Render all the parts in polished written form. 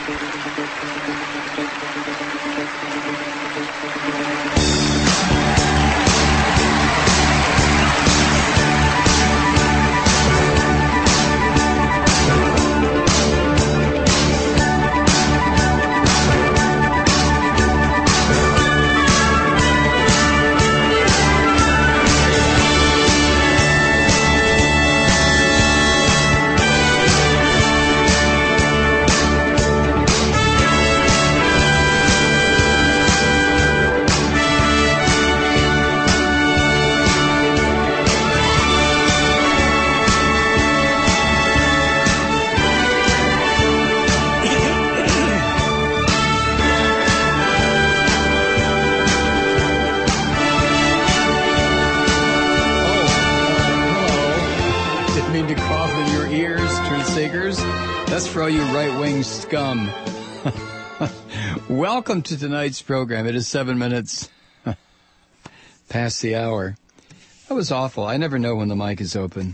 For all you right-wing scum. Welcome to tonight's program. It is 7 minutes past the hour. That was awful. I never know when the mic is open.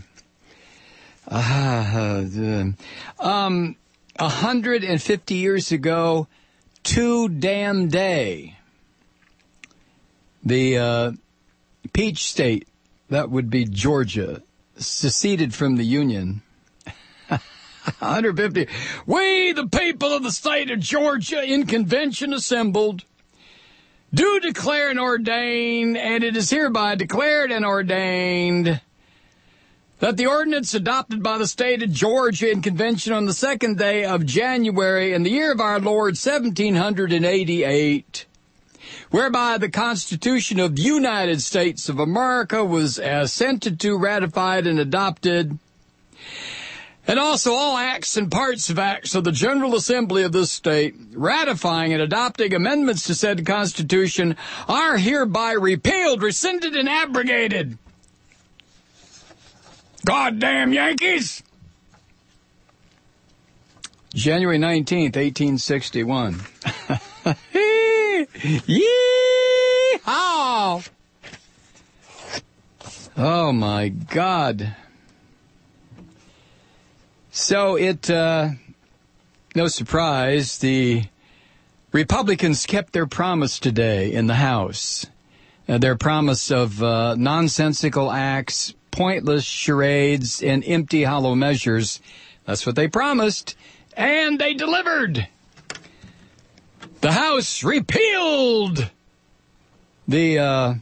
150 years ago, damn day, the Peach State, that would be Georgia, seceded from the Union. 150. We, the people of the state of Georgia, in convention assembled, do declare and ordain, and it is hereby declared and ordained, that the ordinance adopted by the state of Georgia in convention on the 2nd day of January in the year of our Lord 1788, whereby the Constitution of the United States of America was assented to, ratified, and adopted, and also all acts and parts of acts of the General Assembly of this state, ratifying and adopting amendments to said Constitution, are hereby repealed, rescinded, and abrogated. Goddamn Yankees! January 19th, 1861. Yee-haw! Oh, my God. So no surprise, the Republicans kept their promise today in the House. Their promise of nonsensical acts, pointless charades, and empty, hollow measures. That's what they promised, and they delivered. The House repealed the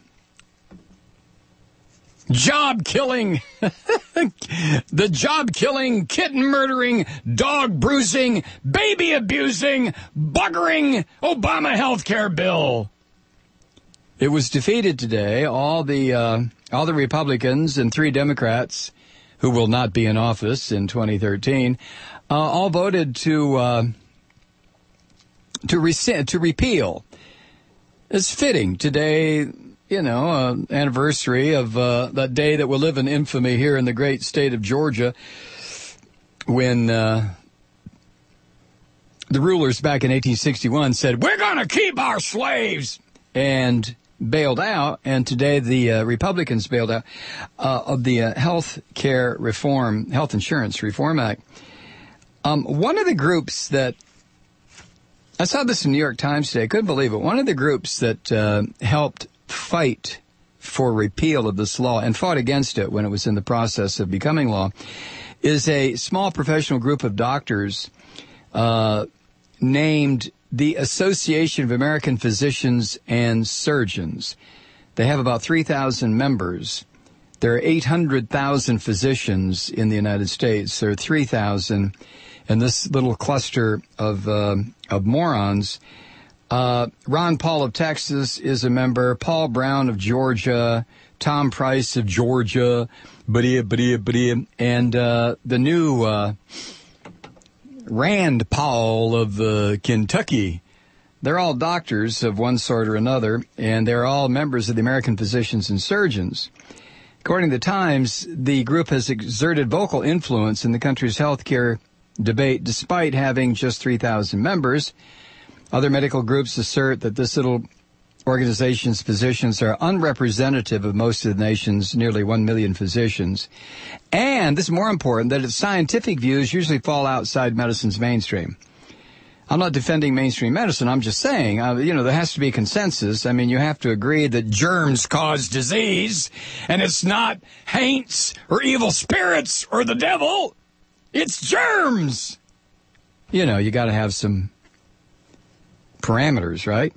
job-killing, the job-killing, kitten-murdering, dog-bruising, baby-abusing, buggering Obama health care bill. It was defeated today. All the Republicans and 3 Democrats, who will not be in office in 2013, all voted to repeal. It's fitting today. You know, anniversary of that day that will live in infamy here in the great state of Georgia, when the rulers back in 1861 said, we're going to keep our slaves, and bailed out. And today the Republicans bailed out of the Health Insurance Reform Act. One of the groups that, I saw this in New York Times today, I couldn't believe it, one of the groups that helped fight for repeal of this law and fought against it when it was in the process of becoming law is a small professional group of doctors named the Association of American Physicians and Surgeons. They have about 3,000 members. There are 800,000 physicians in the United States. There are 3,000 in this little cluster of morons. Ron Paul of Texas is a member, Paul Brown of Georgia, Tom Price of Georgia, and the new Rand Paul of Kentucky. They're all doctors of one sort or another, and they're all members of the American Physicians and Surgeons. According to the Times, the group has exerted vocal influence in the country's health care debate despite having just 3,000 members. Other medical groups assert that this little organization's physicians are unrepresentative of most of the nation's nearly 1 million physicians. And this is more important, that its scientific views usually fall outside medicine's mainstream. I'm not defending mainstream medicine. I'm just saying, there has to be consensus. I mean, you have to agree that germs cause disease, and it's not haints or evil spirits or the devil. It's germs. You got to have some parameters, right?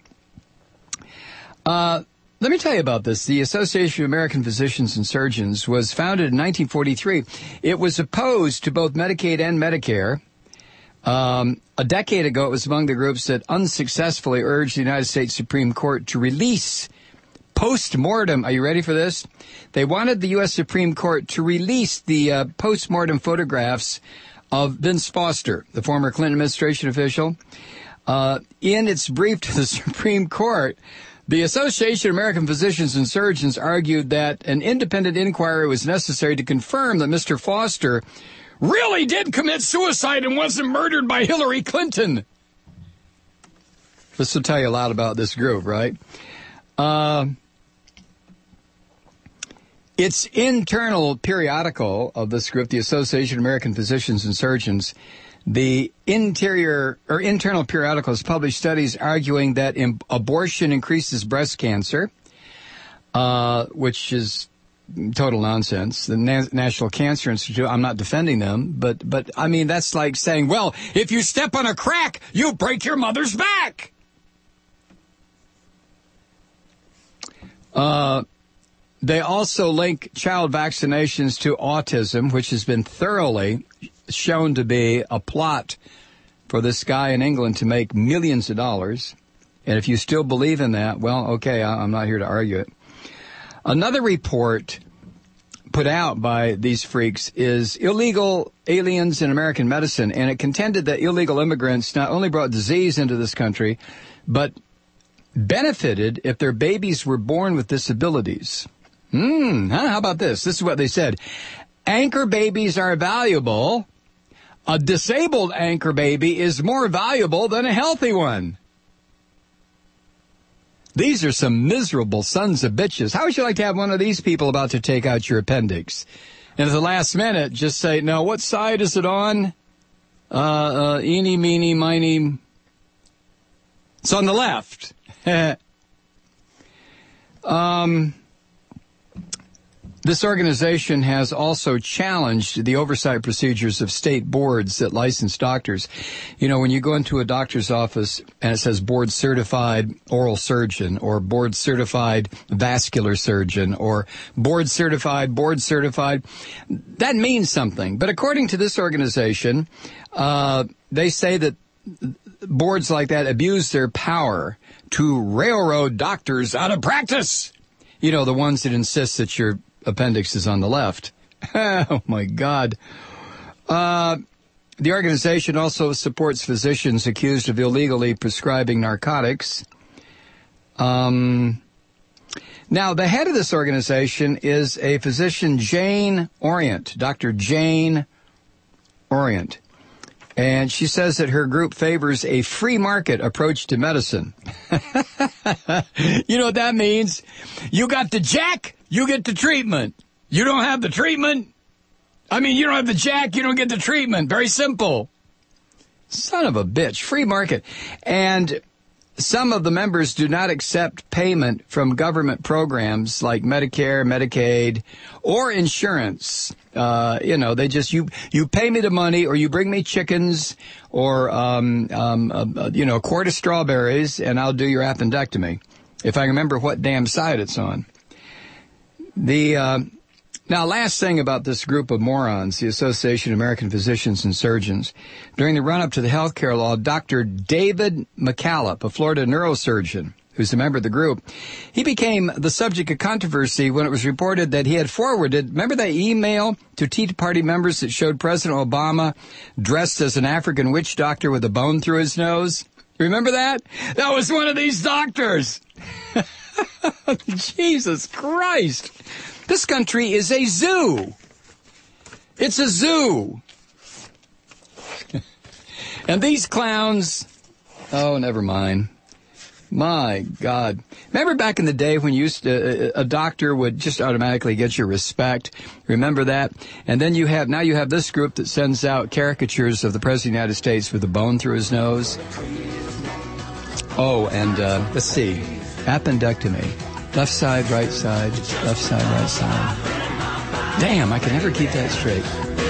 Let me tell you about this. The Association of American Physicians and Surgeons was founded in 1943. It was opposed to both Medicaid and Medicare. A decade ago, it was among the groups that unsuccessfully urged the United States Supreme Court to release post-mortem. Are you ready for this? They wanted the U.S. Supreme Court to release the post-mortem photographs of Vince Foster, the former Clinton administration official. In its brief to the Supreme Court, the Association of American Physicians and Surgeons argued that an independent inquiry was necessary to confirm that Mr. Foster really did commit suicide and wasn't murdered by Hillary Clinton. This will tell you a lot about this group, right? Its internal periodical of this group, the Association of American Physicians and Surgeons, the internal periodical has published studies arguing that abortion increases breast cancer, which is total nonsense. The National Cancer Institute, I'm not defending them, but I mean, that's like saying, well, if you step on a crack, you break your mother's back. They also link child vaccinations to autism, which has been thoroughly shown to be a plot for this guy in England to make millions of dollars. And if you still believe in that, well, okay, I'm not here to argue it. Another report put out by these freaks is Illegal Aliens in American Medicine, and it contended that illegal immigrants not only brought disease into this country, but benefited if their babies were born with disabilities. How about this? This is what they said. Anchor babies are valuable. A disabled anchor baby is more valuable than a healthy one. These are some miserable sons of bitches. How would you like to have one of these people about to take out your appendix? And at the last minute, just say, no, what side is it on? Eeny, meeny, miny. It's on the left. This organization has also challenged the oversight procedures of state boards that license doctors. When you go into a doctor's office and it says board certified oral surgeon or board certified vascular surgeon or board certified, that means something. But according to this organization, they say that boards like that abuse their power to railroad doctors out of practice. The ones that insist that your appendix is on the left. Oh, my God. The organization also supports physicians accused of illegally prescribing narcotics. Now, the head of this organization is a physician, Jane Orient, Dr. Jane Orient. And she says that her group favors a free market approach to medicine. You know what that means? You got the jack, you get the treatment. You don't have the treatment. You don't have the jack, you don't get the treatment. Very simple. Son of a bitch. Free market. And some of the members do not accept payment from government programs like Medicare, Medicaid, or insurance. They just, you pay me the money or you bring me chickens or, a quart of strawberries and I'll do your appendectomy. If I remember what damn side it's on. Now, last thing about this group of morons, the Association of American Physicians and Surgeons. During the run-up to the health care law, Dr. David McCallop, a Florida neurosurgeon, who's a member of the group, he became the subject of controversy when it was reported that he had forwarded, remember that email to Tea Party members that showed President Obama dressed as an African witch doctor with a bone through his nose? Remember that? That was one of these doctors. Jesus Christ. This country is a zoo. It's a zoo. And these clowns, oh, never mind. My God. Remember back in the day when you used to, a doctor would just automatically get your respect? Remember that? And then you have this group that sends out caricatures of the President of the United States with a bone through his nose. Oh, and let's see. Appendectomy. Left side, right side, left side, right side. Damn, I can never keep that straight.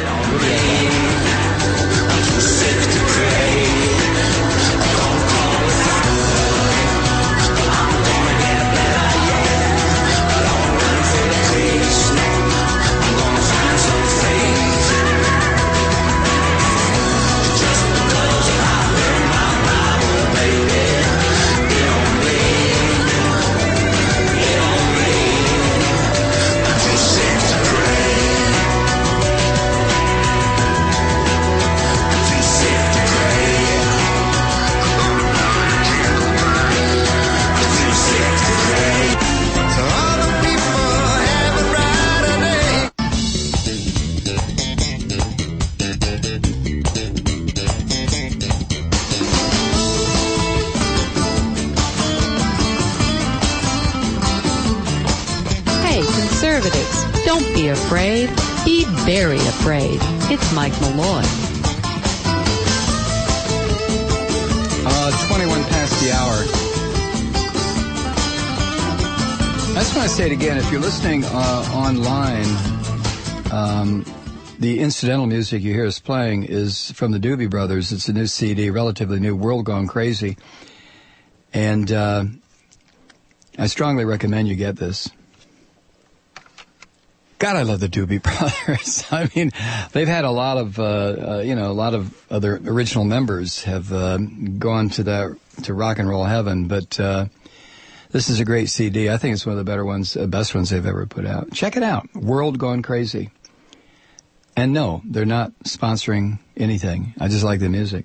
Don't be afraid. Be very afraid. It's Mike Malloy. 21 past the hour. I just want to say it again. If you're listening online, the incidental music you hear us playing is from the Doobie Brothers. It's a new CD, relatively new, World Gone Crazy. And I strongly recommend you get this. God, I love the Doobie Brothers. I mean, they've had a lot of, a lot of other original members have gone to rock and roll heaven, but this is a great CD. I think it's one of the better ones, best ones they've ever put out. Check it out, World Gone Crazy. And no, they're not sponsoring anything. I just like the music.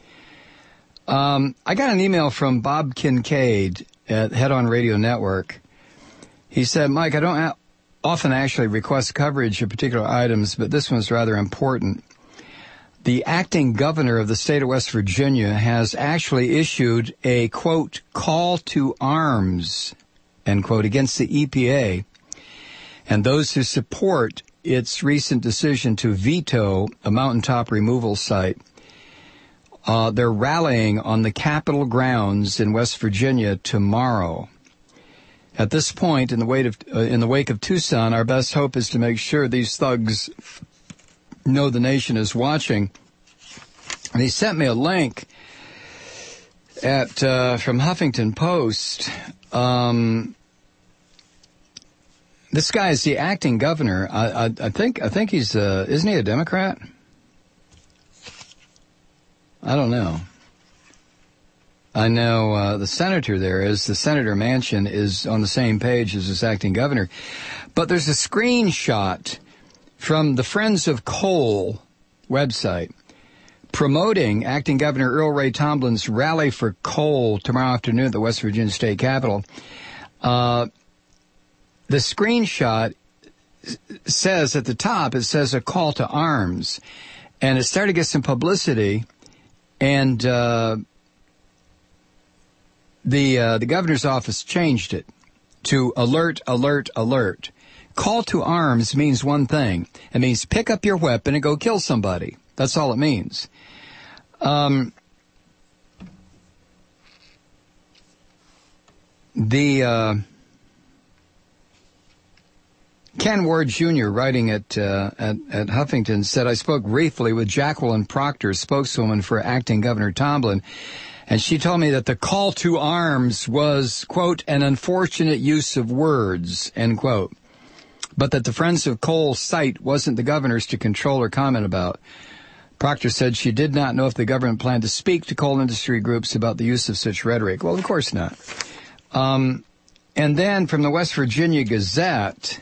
I got an email from Bob Kincaid at Head On Radio Network. He said, Mike, I don't often actually request coverage of particular items, but this one's rather important. The acting governor of the state of West Virginia has actually issued a, quote, call to arms, end quote, against the EPA and those who support its recent decision to veto a mountaintop removal site. They're rallying on the Capitol grounds in West Virginia tomorrow. At this point, in the wake of Tucson, our best hope is to make sure these thugs know the nation is watching. And he sent me a link from Huffington Post. This guy is the acting governor. I think he's isn't he a Democrat? I don't know. I know the senator there is. The Senator Manchin is on the same page as this acting governor. But there's a screenshot from the Friends of Coal website promoting acting Governor Earl Ray Tomlin's rally for coal tomorrow afternoon at the West Virginia State Capitol. The screenshot says at the top, it says a call to arms. And it started to get some publicity. And the governor's office changed it to alert, alert, alert. Call to arms means one thing. It means pick up your weapon and go kill somebody. That's all it means. Ken Ward Jr., writing at Huffington, said, I spoke briefly with Jacqueline Proctor, spokeswoman for acting Governor Tomlin, and she told me that the call to arms was, quote, an unfortunate use of words, end quote, but that the Friends of Coal site wasn't the governor's to control or comment about. Proctor said she did not know if the government planned to speak to coal industry groups about the use of such rhetoric. Well, of course not. And then from the West Virginia Gazette,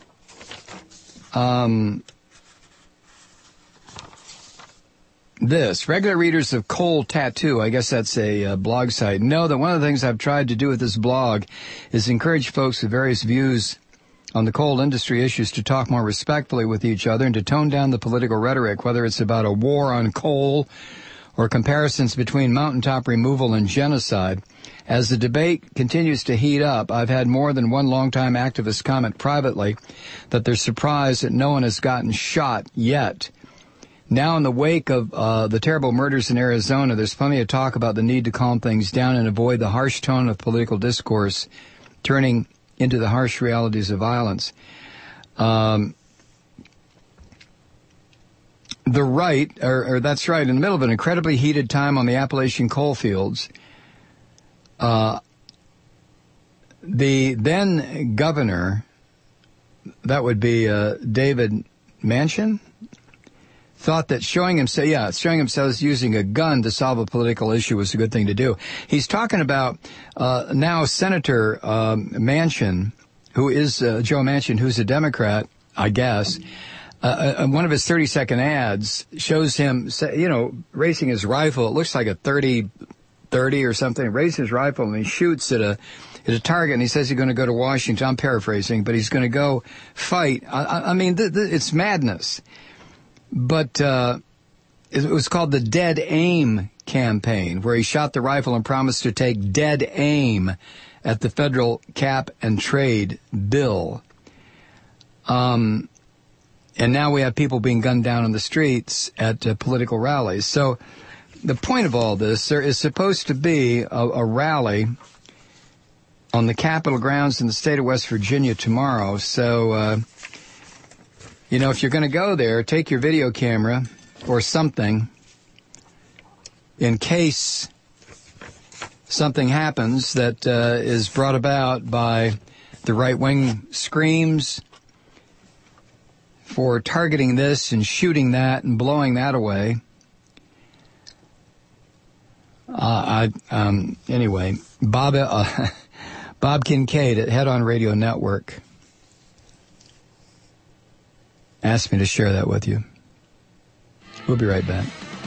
this, regular readers of Coal Tattoo, I guess that's a blog site, know that one of the things I've tried to do with this blog is encourage folks with various views on the coal industry issues to talk more respectfully with each other and to tone down the political rhetoric, whether it's about a war on coal or comparisons between mountaintop removal and genocide. As the debate continues to heat up, I've had more than one longtime activist comment privately that they're surprised that no one has gotten shot yet. Now, in the wake of the terrible murders in Arizona, there's plenty of talk about the need to calm things down and avoid the harsh tone of political discourse turning into the harsh realities of violence. The right, or that's right, in the middle of an incredibly heated time on the Appalachian coal fields, the then governor, that would be David Manchin, thought that showing himself using a gun to solve a political issue was a good thing to do. He's talking about now Senator Manchin, who is Joe Manchin, who's a Democrat, I guess. One of his 30-second ads shows him, raising his rifle. It looks like a 30 or something. Raises his rifle and he shoots at a target, and he says he's going to go to Washington. I'm paraphrasing, but he's going to go fight. I mean, it's madness. But it was called the Dead Aim campaign, where he shot the rifle and promised to take dead aim at the federal cap and trade bill. And now we have people being gunned down on the streets at political rallies. So the point of all this, there is supposed to be a rally on the Capitol grounds in the state of West Virginia tomorrow. So, if you're going to go there, take your video camera or something in case something happens that is brought about by the right-wing screams for targeting this and shooting that and blowing that away. Anyway, Bob Kincaid at Head On Radio Network asked me to share that with you. We'll be right back.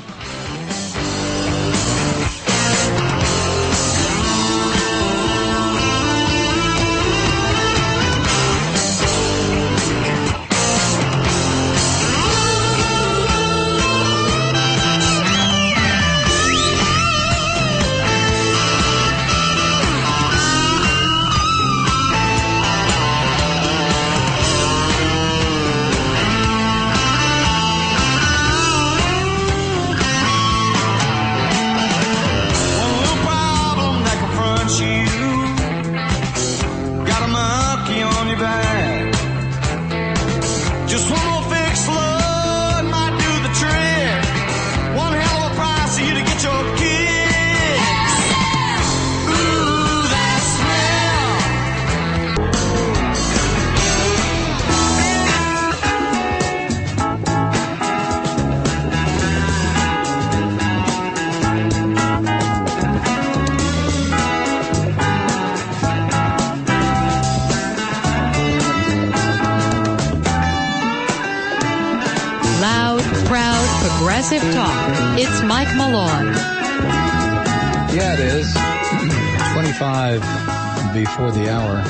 Talk. It's Mike Malone. Yeah, it is. 25 before the hour.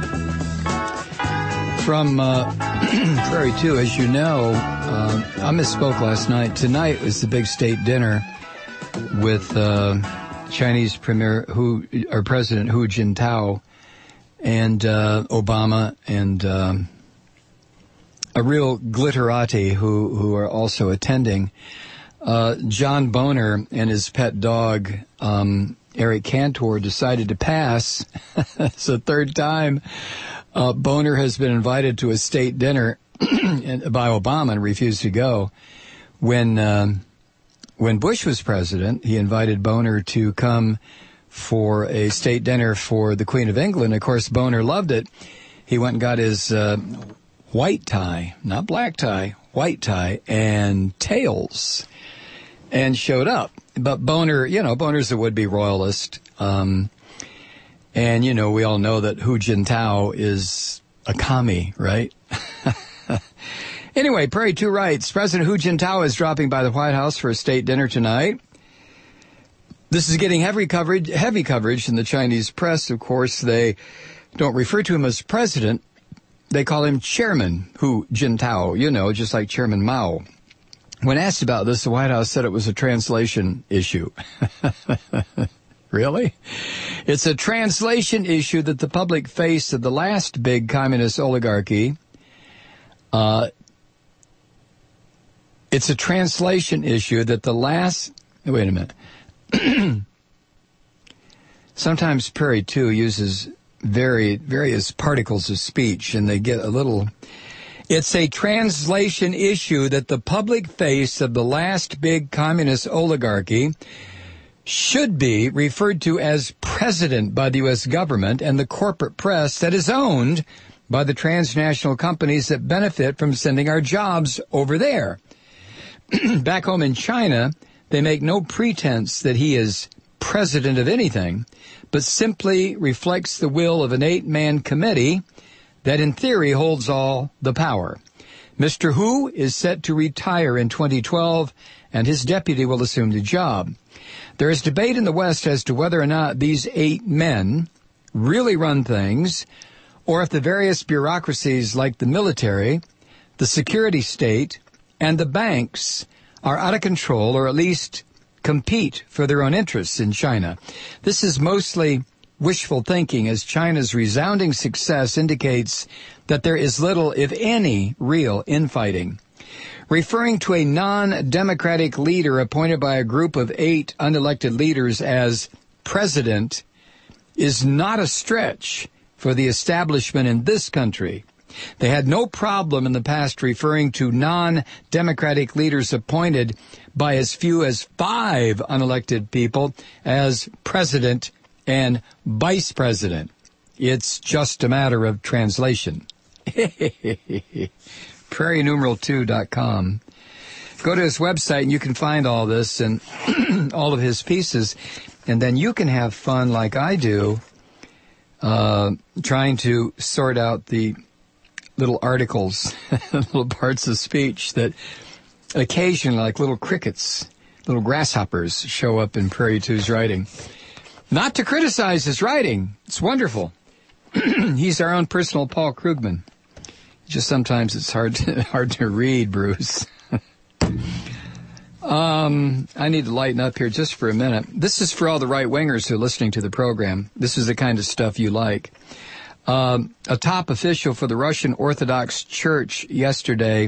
From Prairie 2, as you know, I misspoke last night. Tonight was the big state dinner with Chinese President Hu Jintao and Obama and a real glitterati who are also attending. John Boehner and his pet dog, Eric Cantor, decided to pass. It's the third time Boehner has been invited to a state dinner by Obama and refused to go. When Bush was president, he invited Boehner to come for a state dinner for the Queen of England. Of course, Boehner loved it. He went and got his white tie, not black tie, white tie, and tails, and showed up. But Boehner, Boehner's a would-be royalist. And, we all know that Hu Jintao is a commie, right? Anyway, Prairie 2 writes, President Hu Jintao is dropping by the White House for a state dinner tonight. This is getting heavy coverage in the Chinese press. Of course, they don't refer to him as president. They call him Chairman Hu Jintao, just like Chairman Mao. When asked about this, the White House said it was a translation issue. Really? It's a translation issue that the public faced of the last big communist oligarchy. It's a translation issue that the last... Wait a minute. Sometimes Perry, too, uses various particles of speech, and they get a little... It's a translation issue that the public face of the last big communist oligarchy should be referred to as president by the U.S. government and the corporate press that is owned by the transnational companies that benefit from sending our jobs over there. Back home in China, they make no pretense that he is president of anything, but simply reflects the will of an 8-man committee that in theory holds all the power. Mr. Hu is set to retire in 2012, and his deputy will assume the job. There is debate in the West as to whether or not these 8 men really run things, or if the various bureaucracies like the military, the security state, and the banks are out of control, or at least compete for their own interests in China. This is mostly wishful thinking, as China's resounding success indicates that there is little, if any, real infighting. Referring to a non-democratic leader appointed by a group of 8 unelected leaders as president is not a stretch for the establishment in this country. They had no problem in the past referring to non-democratic leaders appointed by as few as 5 unelected people as president and vice president. It's just a matter of translation. PrairieNumeral2.com. Go to his website and you can find all this and all of his pieces, and then you can have fun like I do, trying to sort out the little articles, little parts of speech that occasionally, like little crickets, little grasshoppers, show up in Prairie 2's writing. Not to criticize his writing. It's wonderful. He's our own personal Paul Krugman. Just sometimes it's hard to read, Bruce. I need to lighten up here just for a minute. This is for all the right-wingers who are listening to the program. This is the kind of stuff you like. A top official for the Russian Orthodox Church yesterday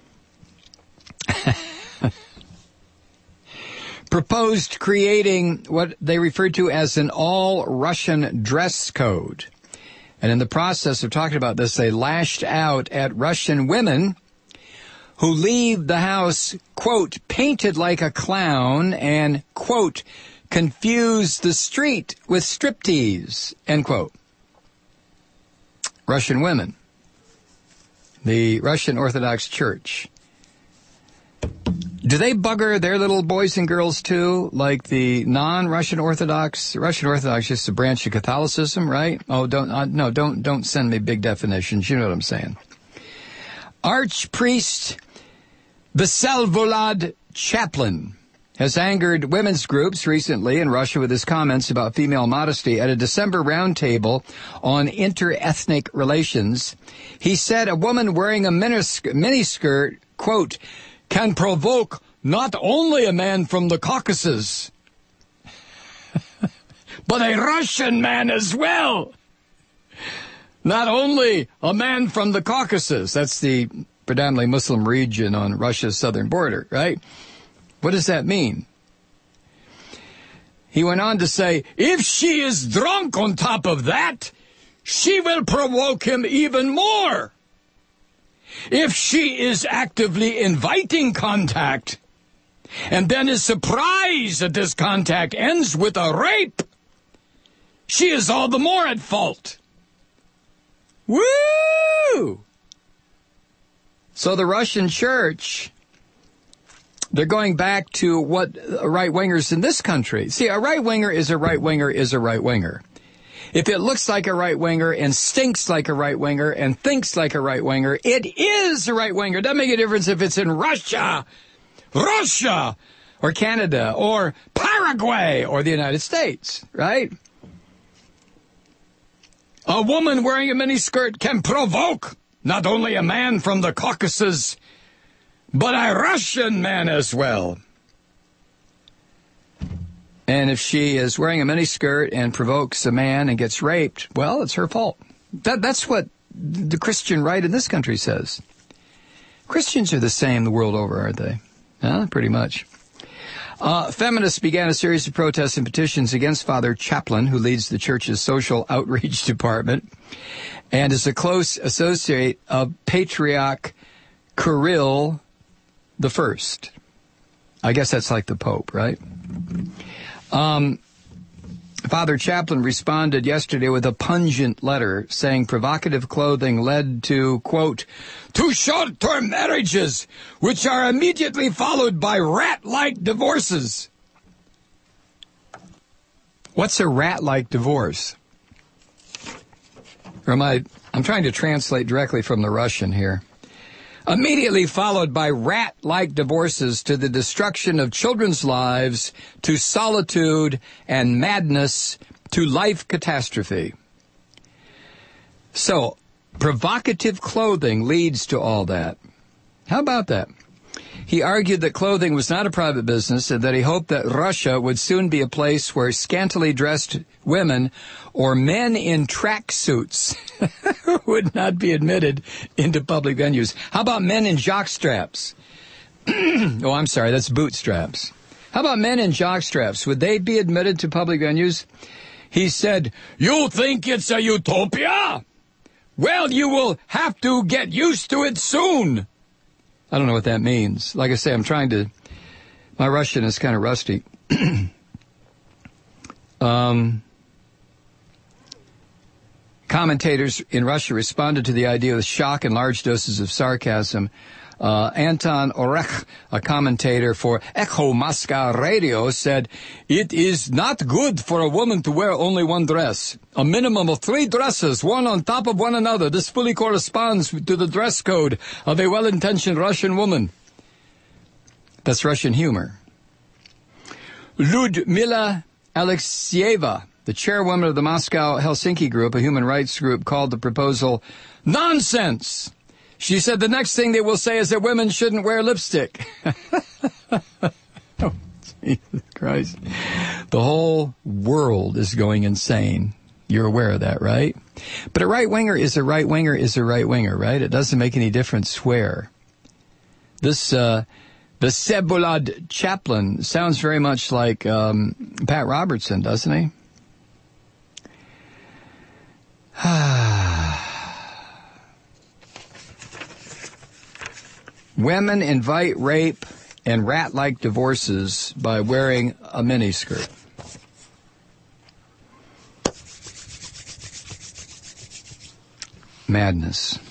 proposed creating what they referred to as an all-Russian dress code. And in the process of talking about this, they lashed out at Russian women who leave the house, quote, painted like a clown and, quote, confuse the street with striptease, end quote. Russian women. The Russian Orthodox Church. Do they bugger their little boys and girls too, like the non-Russian Orthodox? Russian Orthodox is a branch of Catholicism, right? Oh, don't send me big definitions. You know what I'm saying. Archpriest Vselvolod Chaplin has angered women's groups recently in Russia with his comments about female modesty at a December roundtable on inter-ethnic relations. He said a woman wearing a miniskirt, quote, can provoke not only a man from the Caucasus, but a Russian man as well. Not only a man from the Caucasus, that's the predominantly Muslim region on Russia's southern border, right? What does that mean? He went on to say, if she is drunk on top of that, she will provoke him even more. If she is actively inviting contact, and then is surprised that this contact ends with a rape, she is all the more at fault. Woo! So the Russian church, they're going back to what right-wingers in this country. See, a right-winger is a right-winger is a right-winger. If it looks like a right-winger and stinks like a right-winger and thinks like a right-winger, it is a right-winger. It doesn't make a difference if it's in Russia, or Canada, or Paraguay, or the United States, right? A woman wearing a miniskirt can provoke not only a man from the Caucasus, but a Russian man as well. And if she is wearing a miniskirt and provokes a man and gets raped, well, it's her fault. That's what the Christian right in this country says. Christians are the same the world over, aren't they? Pretty much. Feminists began a series of protests and petitions against Father Chaplin, who leads the church's social outreach department and is a close associate of Patriarch Kirill I. I guess that's like the Pope, right? Father Chaplin responded yesterday with a pungent letter saying provocative clothing led to, quote, to short-term marriages, which are immediately followed by rat-like divorces. What's a rat-like divorce? Or I'm trying to translate directly from the Russian here. Immediately followed by rat-like divorces, to the destruction of children's lives, to solitude and madness, to life catastrophe. So, provocative clothing leads to all that. How about that? He argued that clothing was not a private business and that he hoped that Russia would soon be a place where scantily dressed women or men in tracksuits would not be admitted into public venues. How about men in jockstraps? Oh, I'm sorry, that's bootstraps. How about men in jockstraps? Would they be admitted to public venues? He said, "You think it's a utopia? Well, you will have to get used to it soon." I don't know what that means. Like I say, my Russian is kind of rusty. Commentators in Russia responded to the idea with shock and large doses of sarcasm. Anton Orech, a commentator for Echo Moscow Radio, said, "It is not good for a woman to wear only one dress. A minimum of 3 dresses, one on top of one another. This fully corresponds to the dress code of a well-intentioned Russian woman." That's Russian humor. Ludmila Alexieva, the chairwoman of the Moscow-Helsinki Group, a human rights group, called the proposal nonsense. She said the next thing they will say is that women shouldn't wear lipstick. Oh, Jesus Christ. The whole world is going insane. You're aware of that, right? But a right-winger is a right-winger is a right-winger, right? It doesn't make any difference where. This, Vsevolod Chaplin sounds very much like Pat Robertson, doesn't he? Women invite rape and rat-like divorces by wearing a miniskirt. Madness.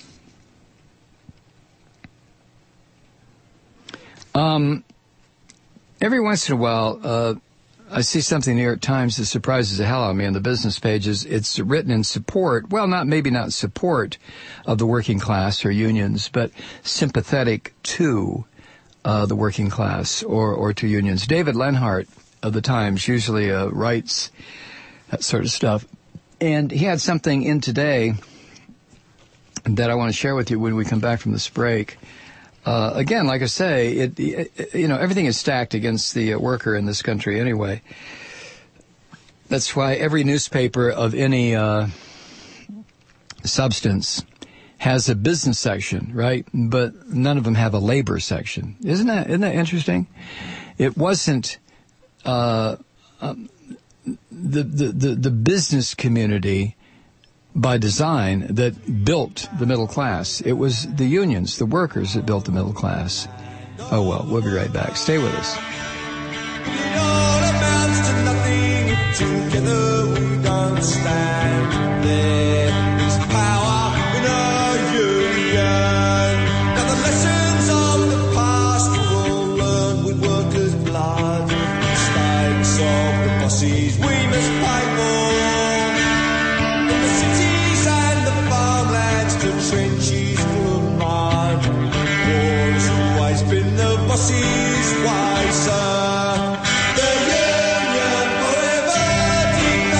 Every once in a while, I see something in the New York Times that surprises the hell out of me on the business pages. It's written in support, well, maybe not support of the working class or unions, but sympathetic to the working class or to unions. David Lenhart of the Times usually writes that sort of stuff. And he had something in today that I want to share with you when we come back from this break. Again, like I say, everything is stacked against the worker in this country anyway. That's why every newspaper of any substance has a business section, right? But none of them have a labor section. Isn't that interesting? It wasn't the business community by design that built the middle class. It was the unions, the workers, that built the middle class. Oh, well, we'll be right back. Stay with us. It all amounts to nothing if together we don't stand. There is power in our union. Now the lessons of the past were all learned with workers' blood. Mistakes of the bosses we must pay for. Trenches full of mud. War has always been the boss's way, sir. The union forever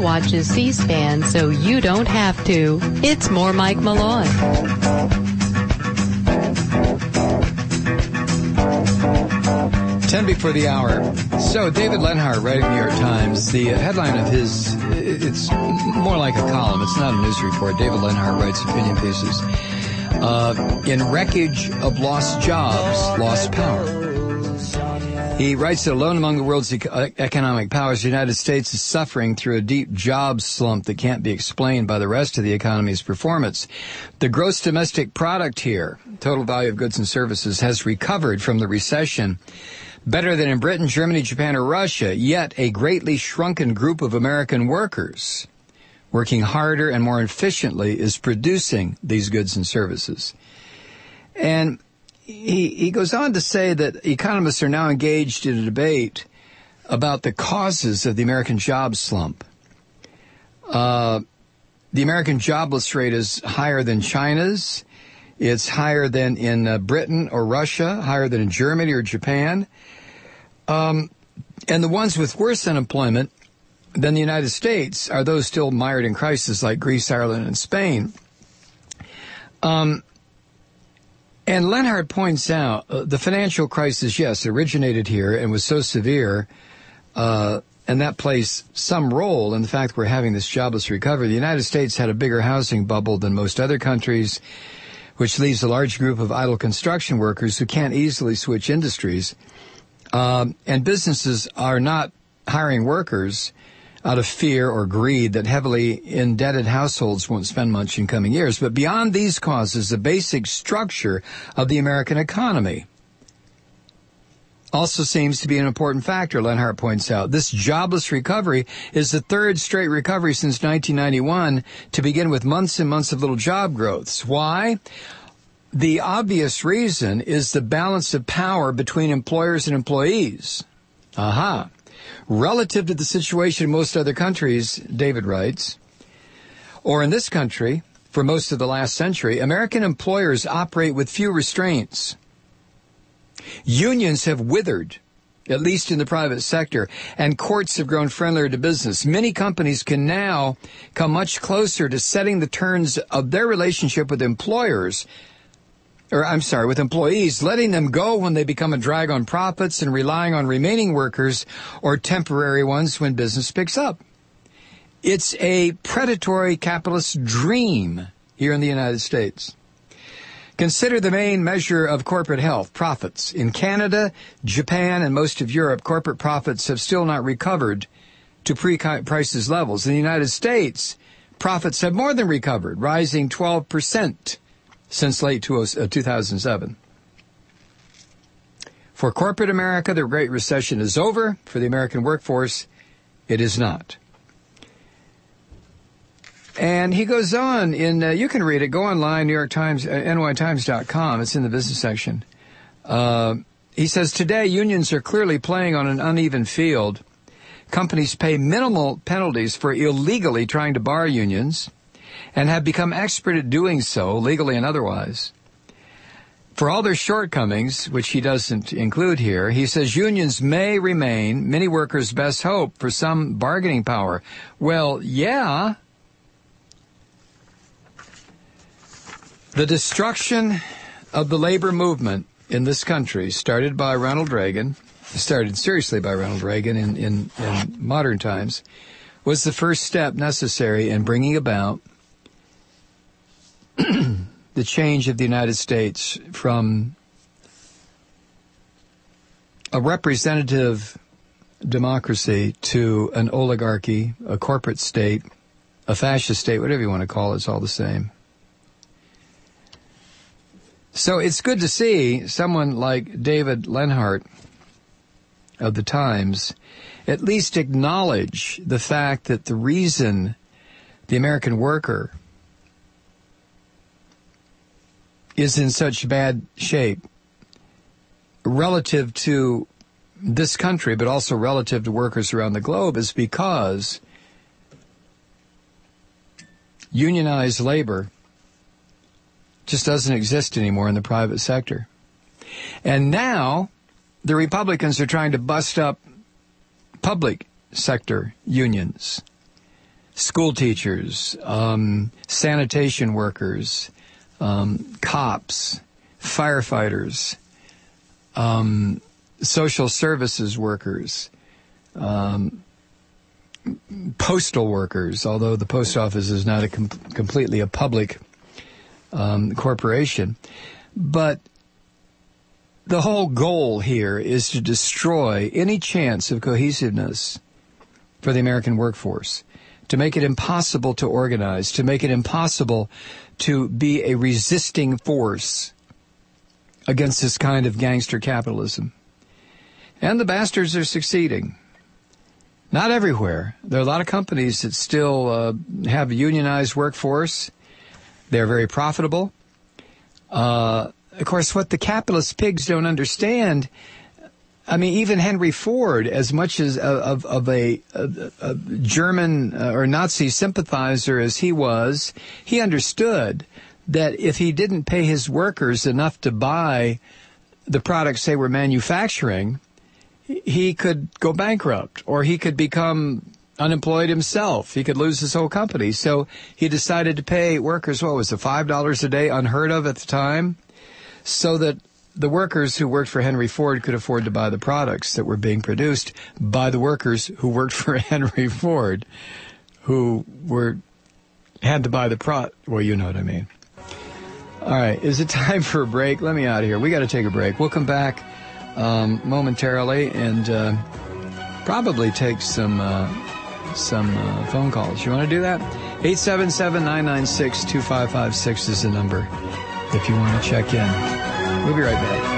watches C-SPAN so you don't have to. It's more Mike Malloy. 10 before the hour. So David Lenhart, writing New York Times, the headline of his, it's more like a column. It's not a news report. David Lenhart writes opinion pieces. In wreckage of lost jobs, lost power. He writes that alone among the world's economic powers, the United States is suffering through a deep job slump that can't be explained by the rest of the economy's performance. The gross domestic product here, total value of goods and services, has recovered from the recession better than in Britain, Germany, Japan, or Russia, yet a greatly shrunken group of American workers working harder and more efficiently is producing these goods and services. And he goes on to say that economists are now engaged in a debate about the causes of the American job slump. The American jobless rate is higher than China's. It's higher than in Britain or Russia, higher than in Germany or Japan. And the ones with worse unemployment than the United States are those still mired in crisis like Greece, Ireland, and Spain. And Lenhart points out the financial crisis, yes, originated here and was so severe, and that plays some role in the fact that we're having this jobless recovery. The United States had a bigger housing bubble than most other countries, which leaves a large group of idle construction workers who can't easily switch industries. And businesses are not hiring workers out of fear or greed that heavily indebted households won't spend much in coming years. But beyond these causes, the basic structure of the American economy also seems to be an important factor, Lenhart points out. This jobless recovery is the third straight recovery since 1991 to begin with months and months of little job growths. Why? The obvious reason is the balance of power between employers and employees. Aha. Relative to the situation in most other countries, David writes, or in this country, for most of the last century, American employers operate with few restraints. Unions have withered, at least in the private sector, and courts have grown friendlier to business. Many companies can now come much closer to setting the terms of their relationship with employees, letting them go when they become a drag on profits and relying on remaining workers or temporary ones when business picks up. It's a predatory capitalist dream here in the United States. Consider the main measure of corporate health, profits. In Canada, Japan, and most of Europe, corporate profits have still not recovered to pre-crisis levels. In the United States, profits have more than recovered, rising 12%. Since late 2007. For corporate America, the Great Recession is over. For the American workforce, it is not. And he goes on you can read it. Go online, New York Times, nytimes.com. It's in the business section. He says, today, unions are clearly playing on an uneven field. Companies pay minimal penalties for illegally trying to bar unions, and have become expert at doing so, legally and otherwise. For all their shortcomings, which he doesn't include here, he says unions may remain many workers' best hope for some bargaining power. Well, yeah. The destruction of the labor movement in this country started seriously by Ronald Reagan in modern times, was the first step necessary in bringing about the change of the United States from a representative democracy to an oligarchy, a corporate state, a fascist state, whatever you want to call it, it's all the same. So it's good to see someone like David Lenhart of the Times at least acknowledge the fact that the reason the American worker is in such bad shape relative to this country, but also relative to workers around the globe, is because unionized labor just doesn't exist anymore in the private sector. And now the Republicans are trying to bust up public sector unions. school teachers, sanitation workers, cops, firefighters, social services workers, postal workers, although the post office is not completely a public corporation. But the whole goal here is to destroy any chance of cohesiveness for the American workforce, to make it impossible to organize, to make it impossible to be a resisting force against this kind of gangster capitalism. And the bastards are succeeding. Not everywhere. There are a lot of companies that still have a unionized workforce. They're very profitable. Of course, what the capitalist pigs don't understand, I mean, even Henry Ford, as much as of a German or Nazi sympathizer as he was, he understood that if he didn't pay his workers enough to buy the products they were manufacturing, he could go bankrupt, or he could become unemployed himself. He could lose his whole company. So he decided to pay workers, what was it, $5 a day, unheard of at the time, so that the workers who worked for Henry Ford could afford to buy the products that were being produced by the workers who worked for Henry Ford, who had to buy the well, you know what I mean. All right, is it time for a break? Let me out of here. We got to take a break. We'll come back momentarily and probably take some phone calls. You want to do that? 877-996-2556 is the number if you want to check in. We'll be right back.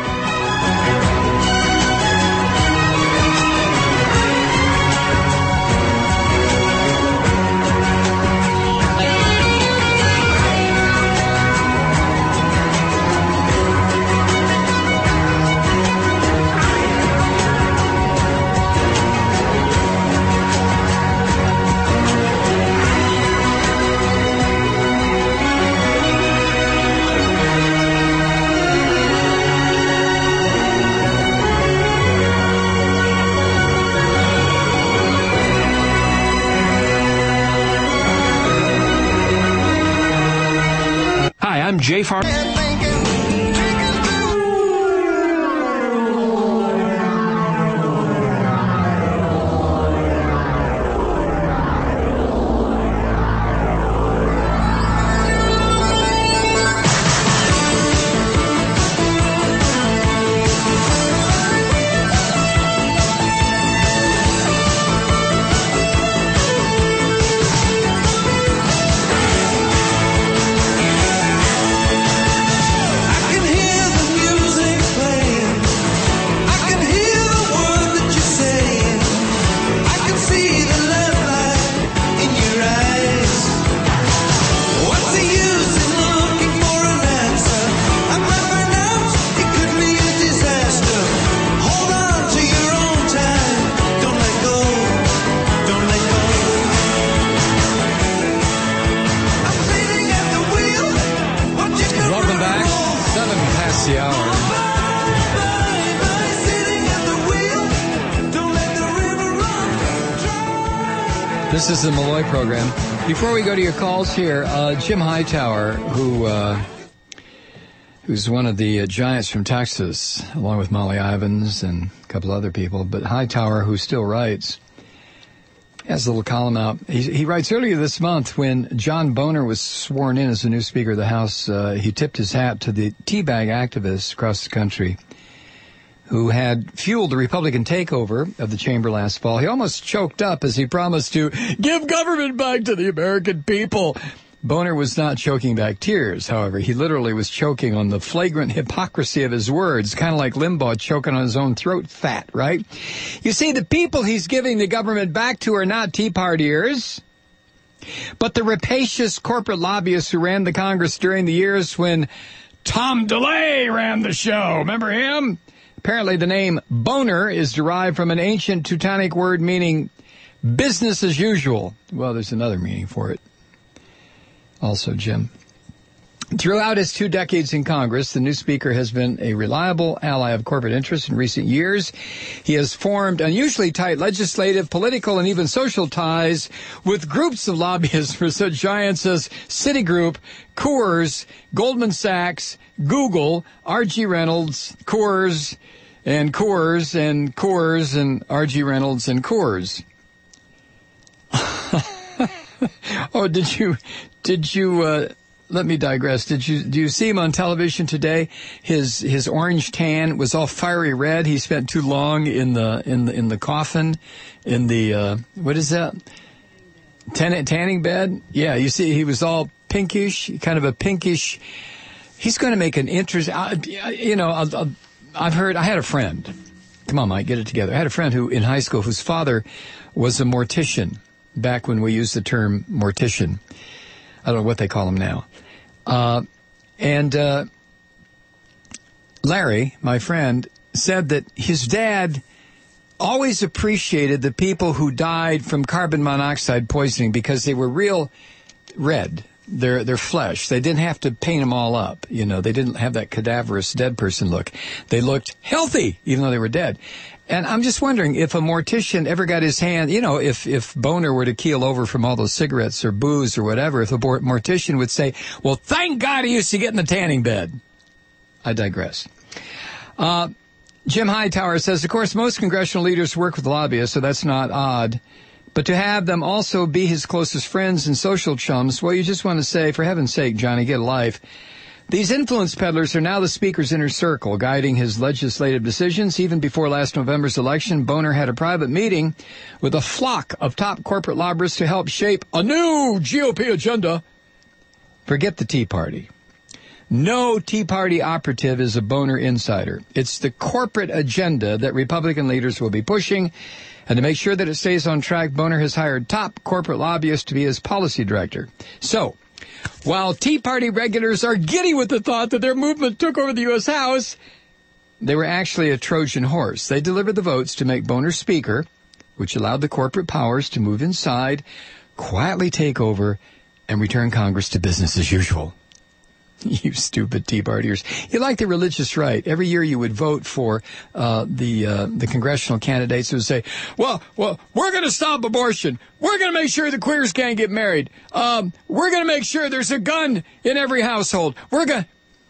I'm Jay Farmer. This is the Malloy program. Before we go to your calls here, Jim Hightower, who's one of the giants from Texas, along with Molly Ivins and a couple other people, but Hightower, who still writes, has a little column out. He writes, earlier this month when John Boehner was sworn in as the new Speaker of the House, he tipped his hat to the teabag activists across the country who had fueled the Republican takeover of the chamber last fall. He almost choked up as he promised to give government back to the American people. Boehner was not choking back tears, however. He literally was choking on the flagrant hypocrisy of his words, kind of like Limbaugh choking on his own throat fat, right? You see, the people he's giving the government back to are not Tea Partiers, but the rapacious corporate lobbyists who ran the Congress during the years when Tom DeLay ran the show. Remember him? Apparently the name Boehner is derived from an ancient Teutonic word meaning business as usual. Well, there's another meaning for it. Also, Jim. Throughout his 2 decades in Congress, the new speaker has been a reliable ally of corporate interests in recent years. He has formed unusually tight legislative, political, and even social ties with groups of lobbyists for such giants as Citigroup, Coors, Goldman Sachs, Google, R.G. Reynolds, Coors, and Coors, and Coors, and R.G. Reynolds, and Coors. Oh, did you, let me digress. Do you see him on television today? His orange tan was all fiery red. He spent too long in the coffin, in the, what is that? Tanning bed? Yeah, you see, he was all pinkish, kind of a pinkish. He's going to make an interest, I've heard, I had a friend. Come on, Mike, get it together. I had a friend who, in high school, whose father was a mortician, back when we used the term mortician. I don't know what they call them now. Larry, my friend, said that his dad always appreciated the people who died from carbon monoxide poisoning because they were real red, their flesh. They didn't have to paint them all up. You know, they didn't have that cadaverous dead person look. They looked healthy, even though they were dead. And I'm just wondering if a mortician ever got his hand, if Boner were to keel over from all those cigarettes or booze or whatever, if a mortician would say, well, thank God he used to get in the tanning bed. I digress. Jim Hightower says, of course, most congressional leaders work with lobbyists, so that's not odd. But to have them also be his closest friends and social chums, well, you just want to say, for heaven's sake, Johnny, get a life. These influence peddlers are now the speaker's inner circle, guiding his legislative decisions. Even before last November's election, Boner had a private meeting with a flock of top corporate lobbyists to help shape a new GOP agenda. Forget the Tea Party. No Tea Party operative is a Boner insider. It's the corporate agenda that Republican leaders will be pushing. And to make sure that it stays on track, Boner has hired top corporate lobbyists to be his policy director. So, while Tea Party regulars are giddy with the thought that their movement took over the U.S. House, they were actually a Trojan horse. They delivered the votes to make Boner speaker, which allowed the corporate powers to move inside, quietly take over, and return Congress to business as usual. You stupid Tea Partiers. You like the religious right. Every year you would vote for the congressional candidates who would say, well, we're going to stop abortion. We're going to make sure the queers can't get married. We're going to make sure there's a gun in every household. We're going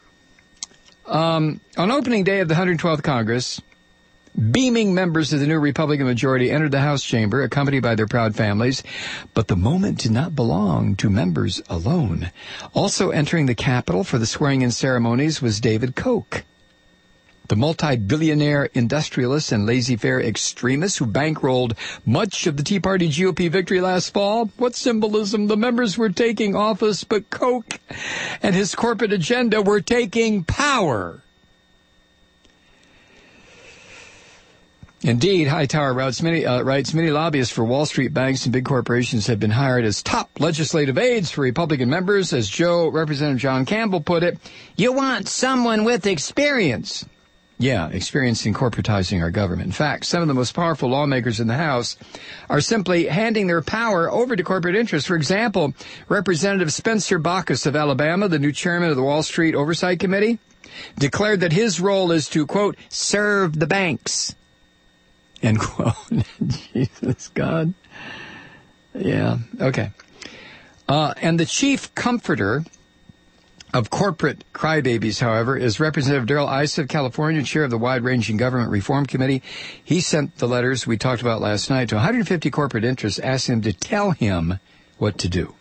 on opening day of the 112th Congress, beaming members of the new Republican majority entered the House chamber, accompanied by their proud families. But the moment did not belong to members alone. Also entering the Capitol for the swearing-in ceremonies was David Koch, the multi-billionaire industrialist and laissez-faire extremist who bankrolled much of the Tea Party GOP victory last fall. What symbolism! The members were taking office, but Koch and his corporate agenda were taking power. Indeed, Hightower writes, many lobbyists for Wall Street banks and big corporations have been hired as top legislative aides for Republican members. As Representative John Campbell put it, you want someone with experience. Yeah, experience in corporatizing our government. In fact, some of the most powerful lawmakers in the House are simply handing their power over to corporate interests. For example, Representative Spencer Baucus of Alabama, the new chairman of the Wall Street Oversight Committee, declared that his role is to, quote, serve the banks. End quote. Jesus, God. Yeah, okay. And the chief comforter of corporate crybabies, however, is Representative Darrell Issa of California, chair of the wide-ranging Government Reform Committee. He sent the letters we talked about last night to 150 corporate interests, asking them to tell him what to do.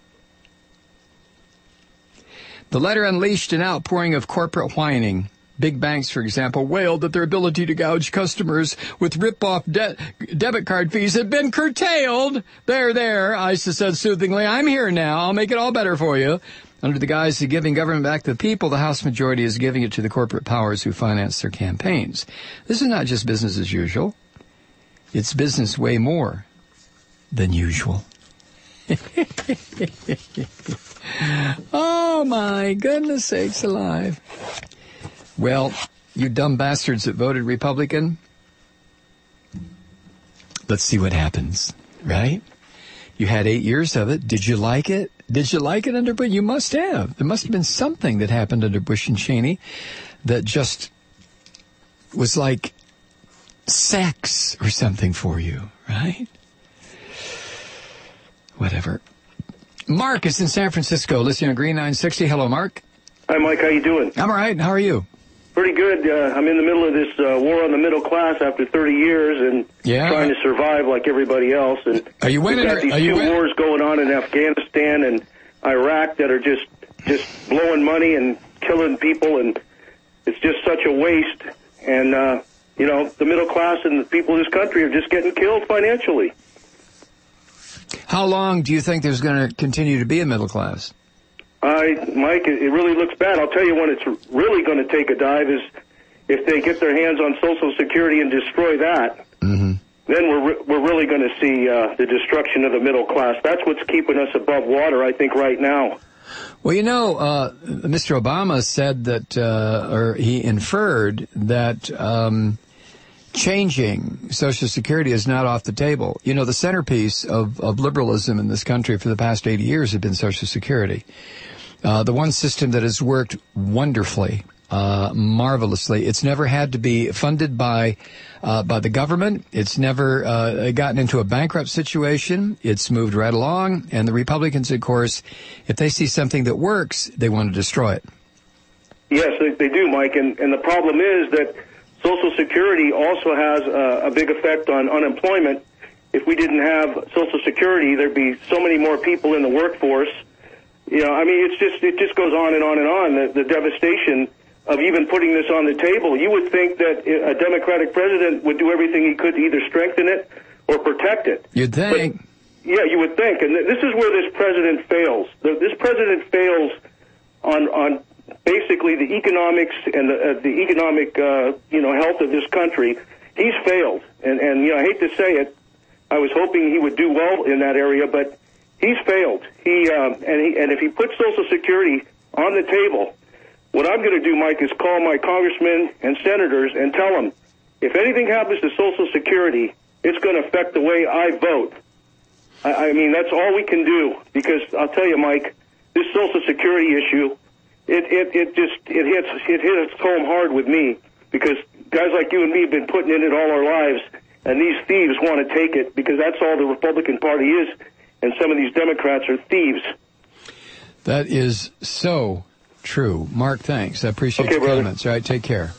The letter unleashed an outpouring of corporate whining. Big banks, for example, wailed that their ability to gouge customers with rip-off debit card fees had been curtailed. There, Issa said soothingly. I'm here now. I'll make it all better for you. Under the guise of giving government back to the people, the House majority is giving it to the corporate powers who finance their campaigns. This is not just business as usual. It's business way more than usual. Oh, my goodness sakes alive. Well, you dumb bastards that voted Republican, let's see what happens, right? You had 8 years of it. Did you like it? Did you like it under Bush? You must have. There must have been something that happened under Bush and Cheney that just was like sex or something for you, right? Whatever. Mark is in San Francisco, listening on Green 960. Hello, Mark. Hi, Mike. How you doing? I'm all right. How are you? Pretty good. I'm in the middle of this war on the middle class after 30 years and trying to survive like everybody else. And are you winning? We've got these two wars going on in Afghanistan and Iraq that are just blowing money and killing people, and it's just such a waste. And, the middle class and the people of this country are just getting killed financially. How long do you think there's going to continue to be a middle class? Mike, it really looks bad. I'll tell you when it's really going to take a dive is if they get their hands on Social Security and destroy that. Mm-hmm. Then we're really going to see the destruction of the middle class. That's what's keeping us above water, I think, right now. Well, Mr. Obama said that, or he inferred that changing Social Security is not off the table. You know, the centerpiece of liberalism in this country for the past 80 years has been Social Security. The one system that has worked wonderfully, marvelously. It's never had to be funded by the government. It's never gotten into a bankrupt situation. It's moved right along. And the Republicans, of course, if they see something that works, they want to destroy it. Yes, they do, Mike. And the problem is that Social Security also has a big effect on unemployment. If we didn't have Social Security, there'd be so many more people in the workforce. It just goes on and on and on. The devastation of even putting this on the table. You would think that a Democratic president would do everything he could to either strengthen it or protect it. You'd think. But, yeah, you would think. And this is where this president fails. This president fails on basically the economics and the economic, health of this country. He's failed. And I hate to say it. I was hoping he would do well in that area, but he's failed. And if he puts Social Security on the table, what I'm going to do, Mike, is call my congressmen and senators and tell them, if anything happens to Social Security, it's going to affect the way I vote. I mean, that's all we can do, because I'll tell you, Mike, this Social Security issue, it hits home hard with me, because guys like you and me have been putting in it all our lives, and these thieves want to take it, because that's all the Republican Party is, and some of these Democrats are thieves. That is so true. Mark, thanks. I appreciate your comments. All right, take care.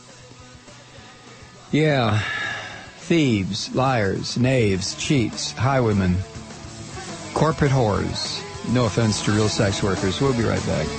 Yeah. Thieves, liars, knaves, cheats, highwaymen, corporate whores. No offense to real sex workers. We'll be right back.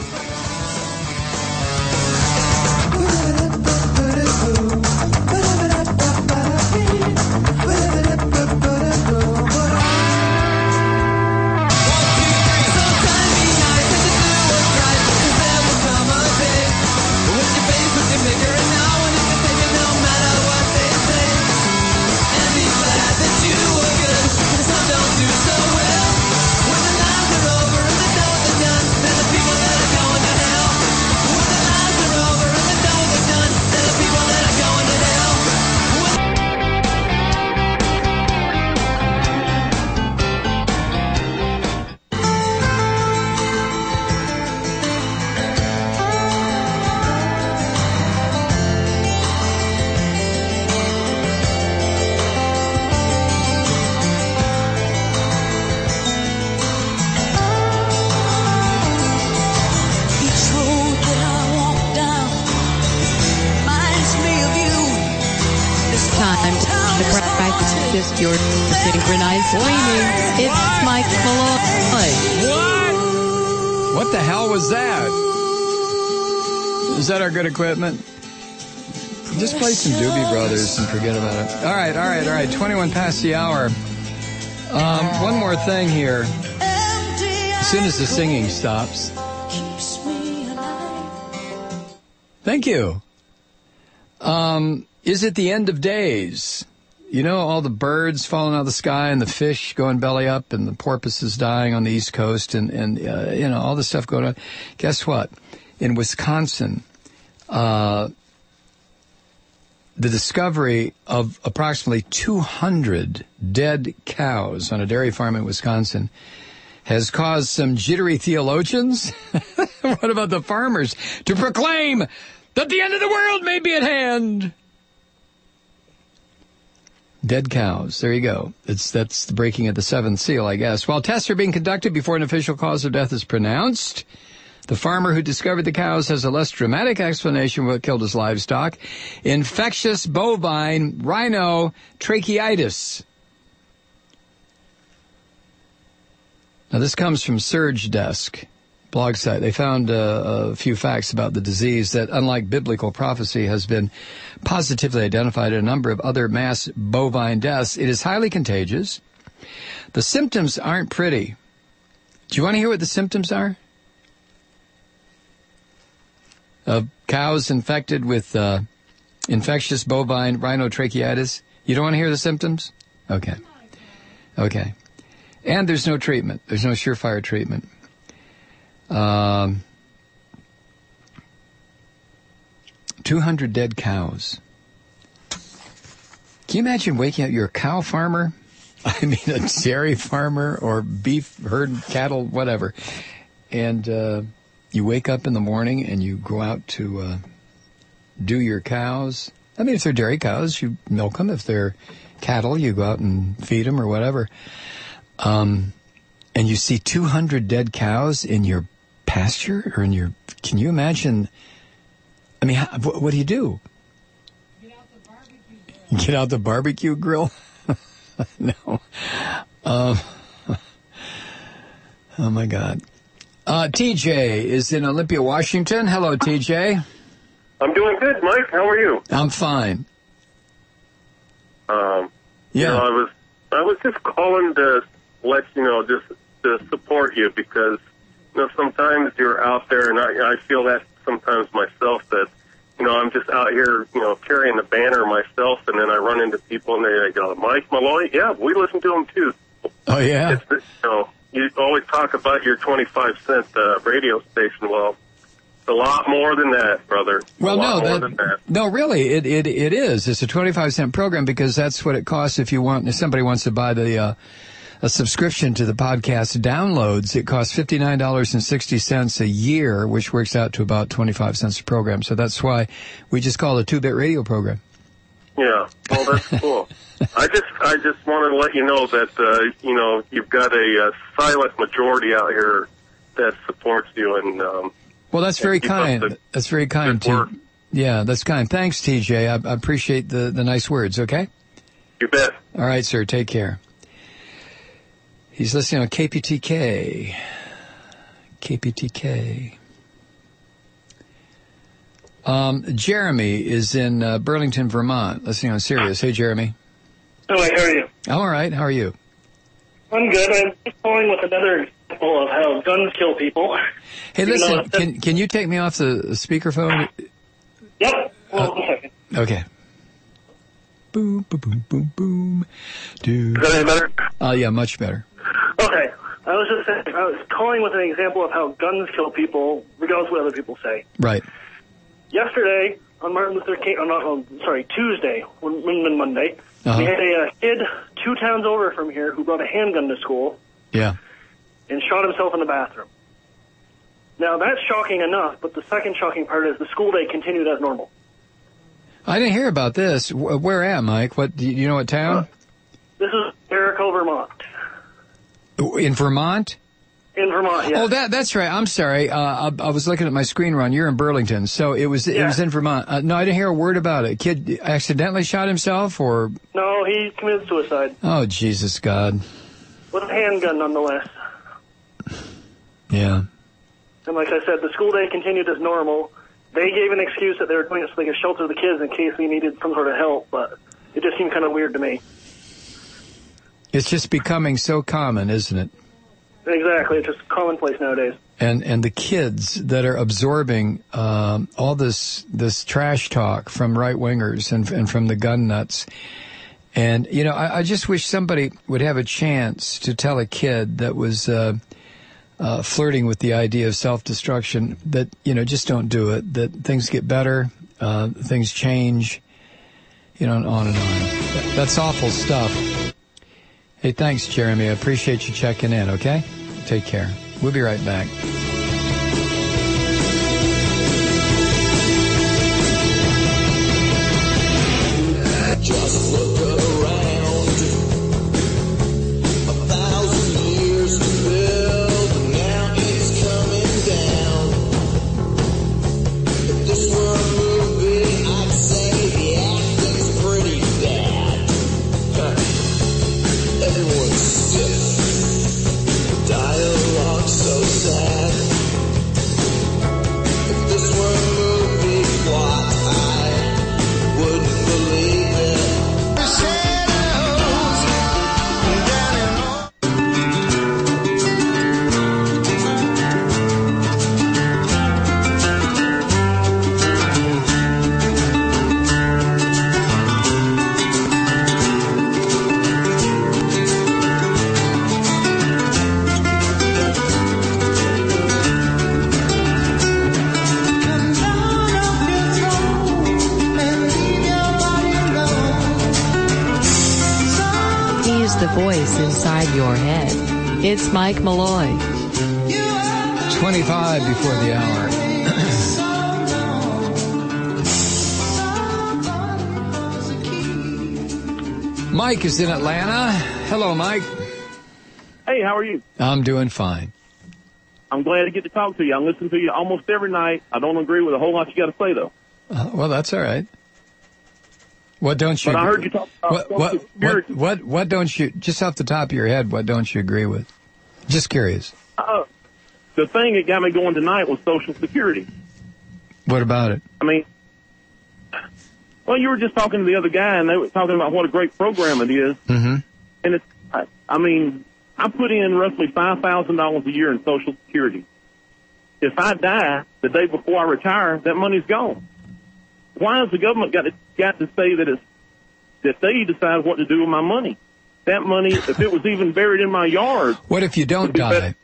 Your synchronized screaming. It's Mike Malloy. What the hell was that? Is that our good equipment? Just play some Doobie Brothers and forget about it. All right. 21 past the hour. One more thing here. As soon as the singing stops. Thank you. Is it the end of days? You know, all the birds falling out of the sky and the fish going belly up and the porpoises dying on the East Coast and all this stuff going on. Guess what? In Wisconsin, the discovery of approximately 200 dead cows on a dairy farm in Wisconsin has caused some jittery theologians. What about the farmers? To proclaim that the end of the world may be at hand. Dead cows. There you go. That's the breaking of the seventh seal, I guess. While tests are being conducted before an official cause of death is pronounced, the farmer who discovered the cows has a less dramatic explanation of what killed his livestock. Infectious bovine rhinotracheitis. Now, this comes from Surge Desk blog site. They found a few facts about the disease that, unlike biblical prophecy, has been positively identified in a number of other mass bovine deaths. It is highly contagious. The symptoms aren't pretty. Do you want to hear what the symptoms are? Of cows infected with infectious bovine rhinotracheitis? You don't want to hear the symptoms? Okay. Okay. And there's no treatment. There's no surefire treatment. 200 dead cows. Can you imagine waking up? You're a cow farmer? I mean, a dairy farmer or beef, herd, cattle, whatever. And you wake up in the morning and you go out to do your cows. I mean, if they're dairy cows, you milk them. If they're cattle, you go out and feed them or whatever. And you see 200 dead cows in your pasture or in your... Can you imagine? I mean, what do you do? Get out the barbecue grill? No. Oh, my God. TJ is in Olympia, Washington. Hello, TJ. I'm doing good, Mike. How are you? I'm fine. Yeah. You know, I was just calling to let you know, just to support you, because you know sometimes you're out there, and I feel that sometimes myself, that you know I'm just out here, you know, carrying the banner myself, and then I run into people and they go, Mike Malloy, yeah, we listen to him too. Oh yeah. It's, you know, you always talk about your 25-cent radio station. Well, it's a lot more than that, brother. Well, no, really, it is. It's a 25-cent program because that's what it costs if somebody wants to buy a subscription to the podcast downloads. It costs $59.60 a year, which works out to about 25 cents a program. So that's why we just call it a 2-bit radio program. Yeah, well, that's cool. I just wanted to let you know that you know you've got a silent majority out here that supports you, and well, that's very kind. That's very kind too. Yeah, that's kind. Thanks, TJ. I appreciate the nice words. Okay. You bet. All right, sir. Take care. He's listening on KPTK. KPTK. Jeremy is in Burlington, Vermont, listening on Sirius. Hey, Jeremy. Hello, how are you? I'm all right. How are you? I'm good. I'm just calling with another example of how guns kill people. Hey, listen, can you take me off the speakerphone? Yep. Hold on a second. Okay. Boom, boom, boom, boom, boom. Is that any better? Yeah, much better. Okay. I was calling with an example of how guns kill people, regardless of what other people say. Right. Yesterday, on Martin Luther King, Tuesday, Monday, uh-huh. We had a kid 2 towns over from here who brought a handgun to school. Yeah. And shot himself in the bathroom. Now, that's shocking enough, but the second shocking part is the school day continued as normal. I didn't hear about this. Where at, Mike? What do you know what town? This is Jericho, Vermont. In Vermont? In Vermont, yes. Oh, that's right. I'm sorry. I was looking at my screen run. You're in Burlington, so it was in Vermont. No, I didn't hear a word about it. Kid accidentally shot himself, or? No, he committed suicide. Oh, Jesus God. With a handgun, nonetheless. Yeah. And like I said, the school day continued as normal. They gave an excuse that they were doing it so they could shelter the kids in case we needed some sort of help, but it just seemed kind of weird to me. It's just becoming so common, isn't it? Exactly. It's just commonplace nowadays. And the kids that are absorbing all this trash talk from right-wingers and from the gun nuts. And, you know, I just wish somebody would have a chance to tell a kid that was flirting with the idea of self-destruction that, you know, just don't do it, that things get better, things change, you know, and on and on. That's awful stuff. Hey, thanks, Jeremy. I appreciate you checking in, okay? Take care. We'll be right back. Just look around. 1,000 years to build, and now it's coming down. If this were a movie, I'd say the acting's pretty bad. Everyone's stiff. Dialogue so sad. If this were a movie plot, I wouldn't believe it. He's the voice inside your head. It's Mike Malloy. 25 before the hour. Mike is in Atlanta. Hello, Mike. Hey, how are you? I'm doing fine. I'm glad to get to talk to you. I listen to you almost every night. I don't agree with a whole lot you got to say, though. Well, that's all right. What don't you? But I heard you talk about Social Security. What don't you? Just off the top of your head, what don't you agree with? Just curious. The thing that got me going tonight was Social Security. What about it? I mean, well, you were just talking to the other guy, and they were talking about what a great program it is. Mm-hmm. And it's, I mean, I put in roughly $5,000 a year in Social Security. If I die the day before I retire, that money's gone. Why has the government got to say that they decide what to do with my money? That money, if it was even buried in my yard. What if you don't die?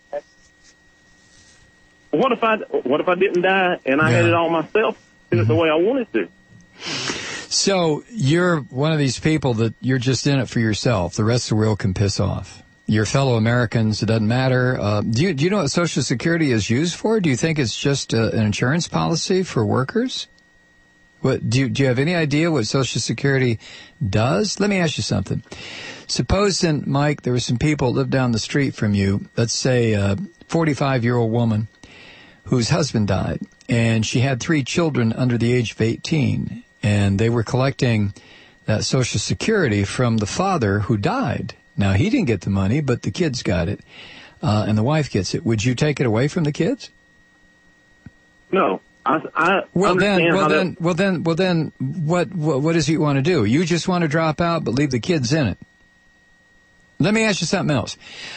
What if I didn't die and I had it all myself, did it the way I wanted to? So you're one of these people that you're just in it for yourself. The rest of the world can piss off. Your fellow Americans, it doesn't matter. Do you know what Social Security is used for? Do you think it's just an insurance policy for workers? What do you have any idea what Social Security does? Let me ask you something. Suppose then, Mike, there were some people that lived down the street from you. Let's say a 45-year-old woman whose husband died, and she had 3 children under the age of 18, and they were collecting that Social Security from the father who died. Now, he didn't get the money, but the kids got it, and the wife gets it. Would you take it away from the kids? No. Well then, what is it you want to do? You just want to drop out, but leave the kids in it. Let me ask you something else.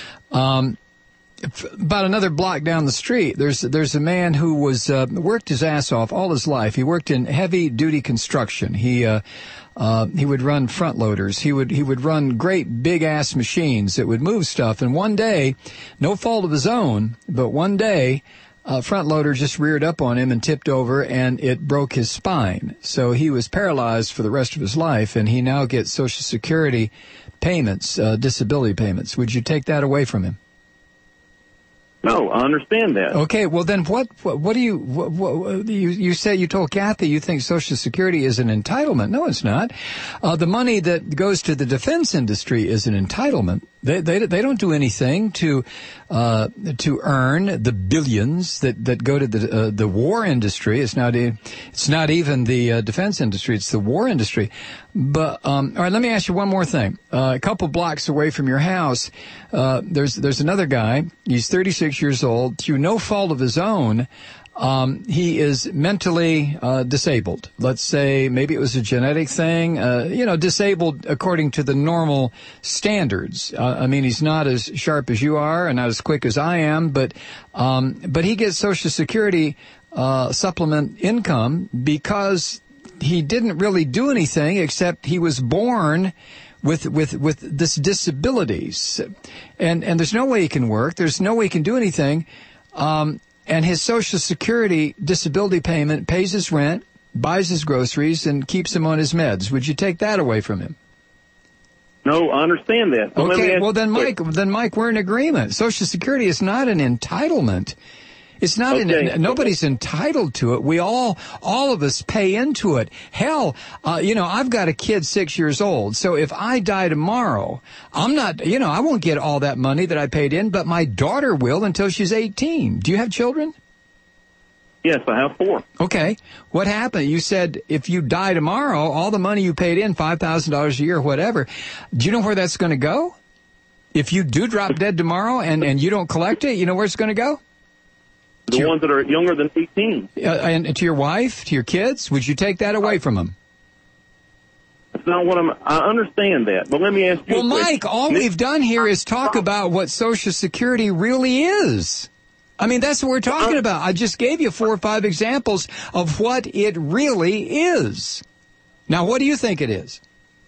About another block down the street, there's a man who was worked his ass off all his life. He worked in heavy duty construction. He would run front loaders. He would run great big ass machines that would move stuff. And one day, no fault of his own, but one day, a front loader just reared up on him and tipped over, and it broke his spine. So he was paralyzed for the rest of his life, and he now gets Social Security payments, disability payments. Would you take that away from him? No, I understand that. Okay, well then what do you say you told Kathy you think Social Security is an entitlement? No, it's not. The money that goes to the defense industry is an entitlement. They don't do anything to earn the billions that go to the war industry. It's not even the defense industry. It's the war industry. But all right, let me ask you one more thing. A couple blocks away from your house, there's another guy. He's 36 years old. Through no fault of his own, he is mentally disabled. Let's say maybe it was a genetic thing. Disabled according to the normal standards. I mean, he's not as sharp as you are and not as quick as I am, but he gets Social Security supplement income because he didn't really do anything except he was born with this disabilities, and there's no way he can work. There's no way he can do anything. And his Social Security disability payment pays his rent, buys his groceries, and keeps him on his meds. Would you take that away from him? No, I understand that. But let me Okay, ask well then, you- Mike, we're in agreement. Social Security is not an entitlement. It's not Okay. nobody's entitled to it. We all of us pay into it. Hell, I've got a kid 6 years old. So if I die tomorrow, I'm not, I won't get all that money that I paid in, but my daughter will until she's 18. Do you have children? Yes, I have 4. Okay. What happened? You said if you die tomorrow, all the money you paid in, $5,000 a year, whatever, do you know where that's going to go? If you do drop dead tomorrow and you don't collect it, you know where it's going to go? The ones that are younger than 18. And to your wife, to your kids, would you take that away from them? That's not what I understand that, but let me ask you Well, a question. Mike, all we've done here is talk about what Social Security really is. I mean, that's what we're talking about. I just gave you 4 or 5 examples of what it really is. Now, what do you think it is?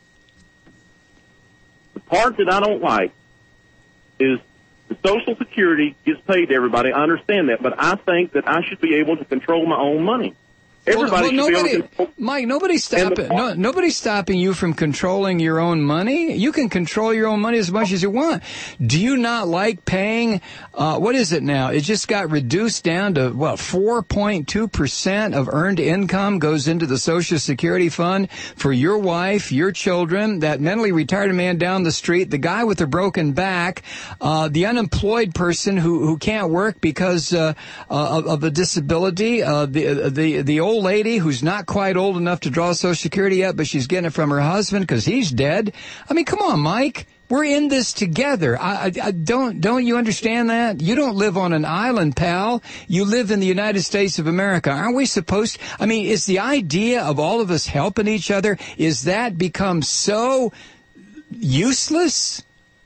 The part that I don't like is the Social Security gets paid to everybody. I understand that, but I think that I should be able to control my own money. Everybody should be able to control. Mike, nobody's stopping you from controlling your own money. You can control your own money as much as you want. Do you not like paying, what is it now? It just got reduced down to, 4.2% of earned income goes into the Social Security fund for your wife, your children, that mentally retarded man down the street, the guy with the broken back, the unemployed person who can't work because of a disability, the old lady who's not quite old enough to draw Social Security yet, but she's getting it from her husband because he's dead. I mean, come on, Mike. We're in this together. Don't you understand that? You don't live on an island, pal. You live in the United States of America. Aren't we supposed, is the idea of all of us helping each other, is that become so useless?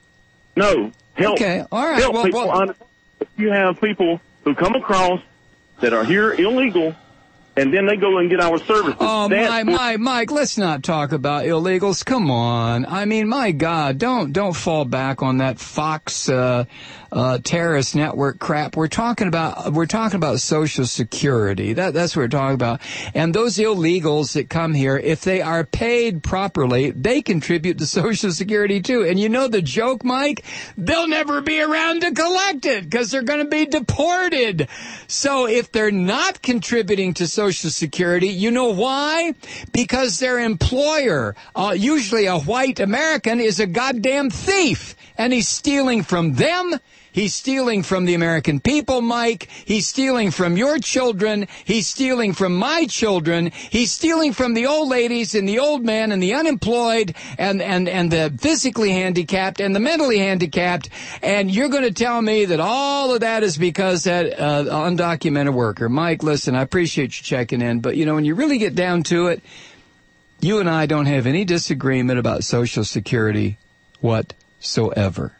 No. Help. Okay. All right. Help people. If you have people who come across that are here illegal, and then they go and get our services. Oh, Mike, let's not talk about illegals. Come on. I mean, my God, don't fall back on that Fox terrorist network crap. We're talking about Social Security. That's what we're talking about. And those illegals that come here, if they are paid properly, they contribute to Social Security too. And you know the joke, Mike? They'll never be around to collect it because they're going to be deported. So if they're not contributing to Social Security, you know why? Because their employer, usually a white American, is a goddamn thief. And he's stealing from them. He's stealing from the American people, Mike. He's stealing from your children. He's stealing from my children. He's stealing from the old ladies and the old men and the unemployed and the physically handicapped and the mentally handicapped. And you're going to tell me that all of that is because that undocumented worker. Mike, listen, I appreciate you checking in. But, when you really get down to it, you and I don't have any disagreement about Social Security whatsoever.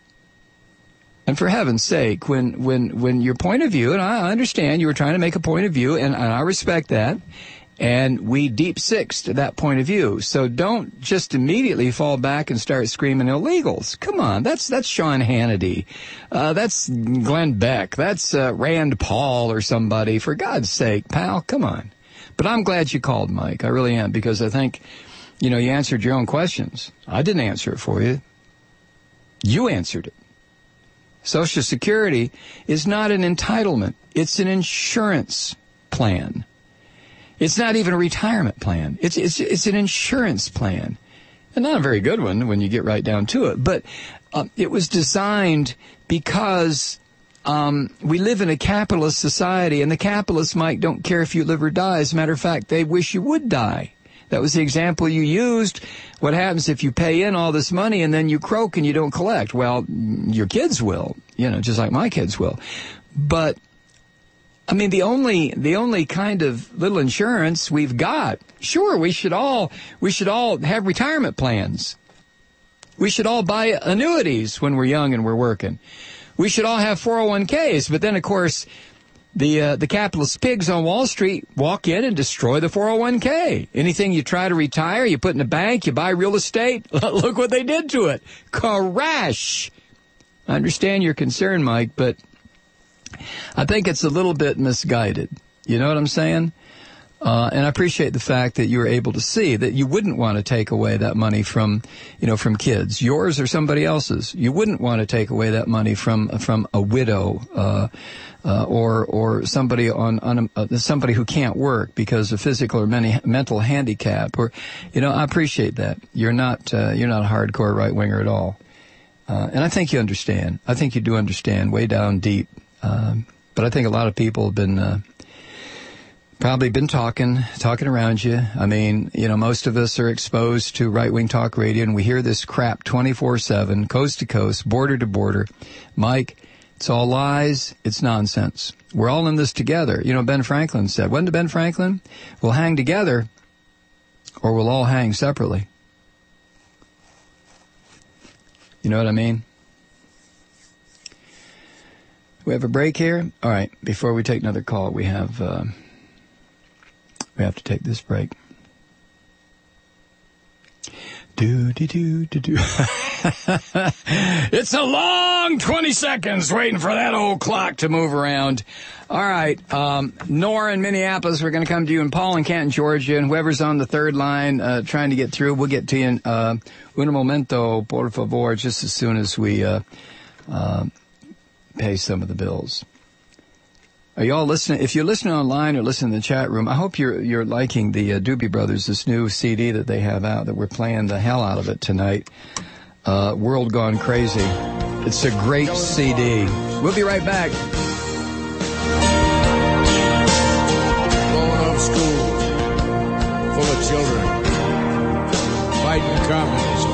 And for heaven's sake, when your point of view, and I understand you were trying to make a point of view, and I respect that, and we deep sixed that point of view. So don't just immediately fall back and start screaming illegals. Come on, that's Sean Hannity, that's Glenn Beck, that's Rand Paul or somebody. For God's sake, pal, come on. But I'm glad you called, Mike. I really am, because I think, you answered your own questions. I didn't answer it for you. You answered it. Social Security is not an entitlement. It's an insurance plan. It's not even a retirement plan. It's an insurance plan. And not a very good one when you get right down to it. But it was designed because we live in a capitalist society, and the capitalists, Mike, don't care if you live or die. As a matter of fact, they wish you would die. That was the example you used. What happens if you pay in all this money and then you croak and you don't collect? Well, your kids will, just like my kids will. But, the only kind of little insurance we've got, sure, we should all have retirement plans. We should all buy annuities when we're young and we're working. We should all have 401ks. But then, of course, the capitalist pigs on Wall Street walk in and destroy the 401k. Anything you try to retire, you put in a bank, you buy real estate. Look what they did to it. Crash. I understand your concern, Mike, but I think it's a little bit misguided. You know what I'm saying? And I appreciate the fact that you were able to see that you wouldn't want to take away that money from kids, yours or somebody else's. You wouldn't want to take away that money from a widow, or somebody somebody who can't work because of physical or mental handicap. Or, I appreciate that. You're not a hardcore right winger at all. And I think you understand. I think you do understand way down deep. But I think a lot of people have been, probably been talking around you. I mean, most of us are exposed to right-wing talk radio, and we hear this crap 24/7, coast to coast, border to border. Mike, it's all lies. It's nonsense. We're all in this together. Ben Franklin said, wasn't it Ben Franklin? We'll hang together, or we'll all hang separately. You know what I mean? We have a break here. All right. Before we take another call, we have to take this break. Do-de-do-de-do. It's a long 20 seconds waiting for that old clock to move around. All right. Nora in Minneapolis, we're going to come to you, and Paul in Canton, Georgia, and whoever's on the third line trying to get through, we'll get to you in un momento, por favor, just as soon as we pay some of the bills. Are you all listening? If you're listening online or listening in the chat room, I hope you're liking the Doobie Brothers, this new CD that they have out, that we're playing the hell out of it tonight. World Gone Crazy. It's a great CD. We'll be right back. Growing up school, full of children, fighting communism.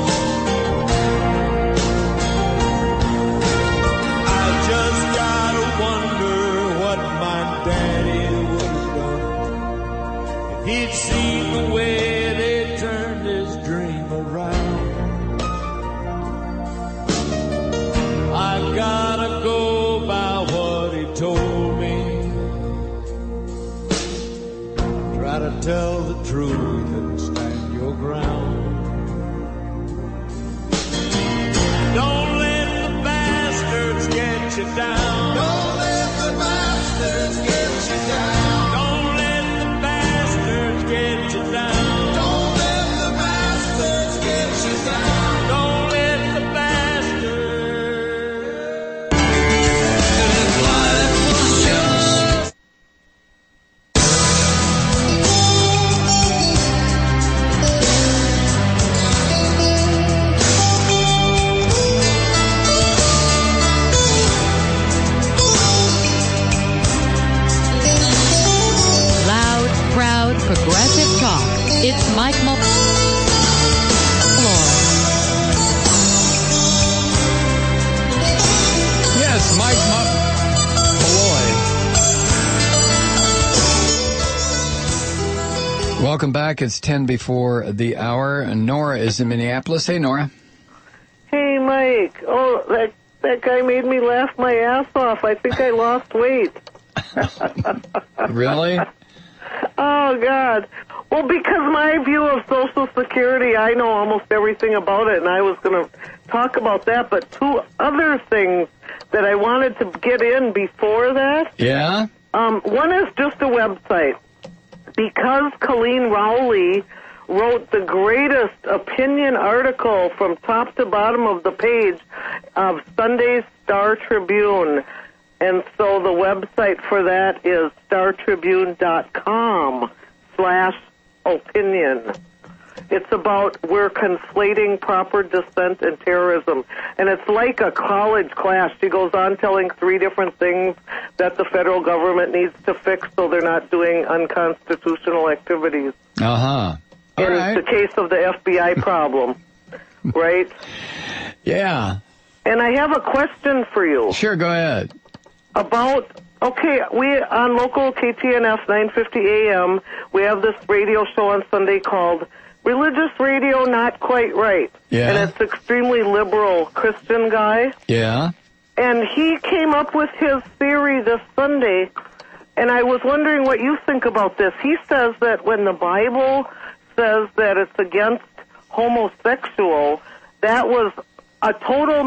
I just gotta wonder what my daddy would have done if he'd seen the way they turned his dream around. I gotta go by what he told me. Try to tell the truth and stand your ground. Don't let the bastards get you down. Don't let the bastards get you down. Don't let the bastards get you down. Don't let the bastards get you down. Don't let the bastards. If life was just Loud, proud, progressive talk. It's Mike Malloy. Yes, Mike Malloy. Welcome back. It's 10 before the hour, and Nora is in Minneapolis. Hey, Nora. Hey, Mike. Oh, that guy made me laugh my ass off. I think I lost weight. Really? Oh, God. Well, because my view of Social Security, I know almost everything about it, and I was going to talk about that, but two other things that I wanted to get in before that. Yeah? One is just a website. Because Colleen Rowley wrote the greatest opinion article from top to bottom of the page of Sunday's Star Tribune. And so the website for that is startribune.com/opinion. It's about we're conflating proper dissent and terrorism. And it's like a college class. She goes on telling 3 different things that the federal government needs to fix so they're not doing unconstitutional activities. Uh-huh. In the case of the FBI problem, right? Yeah. And I have a question for you. Sure, go ahead. We on local KTNF 950 AM, we have this radio show on Sunday called Religious Radio Not Quite Right. Yeah. And it's extremely liberal Christian guy. Yeah. And he came up with his theory this Sunday, and I was wondering what you think about this. He says that when the Bible says that it's against homosexual, that was a total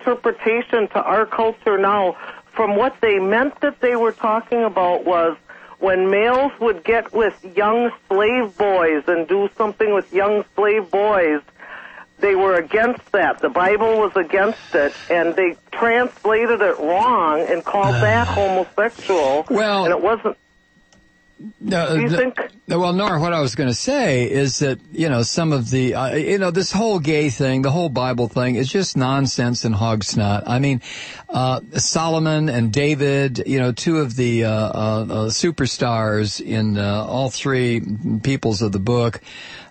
misinterpretation to our culture now. From what they meant that they were talking about was when males would get with young slave boys and do something with young slave boys, they were against that. The Bible was against it, and they translated it wrong and called that homosexual. Well, and it wasn't. Do you think? Well, Nora, what I was going to say is that, some of the, this whole gay thing, the whole Bible thing is just nonsense and hog snot. I mean, Solomon and David, two of the superstars in all three peoples of the book,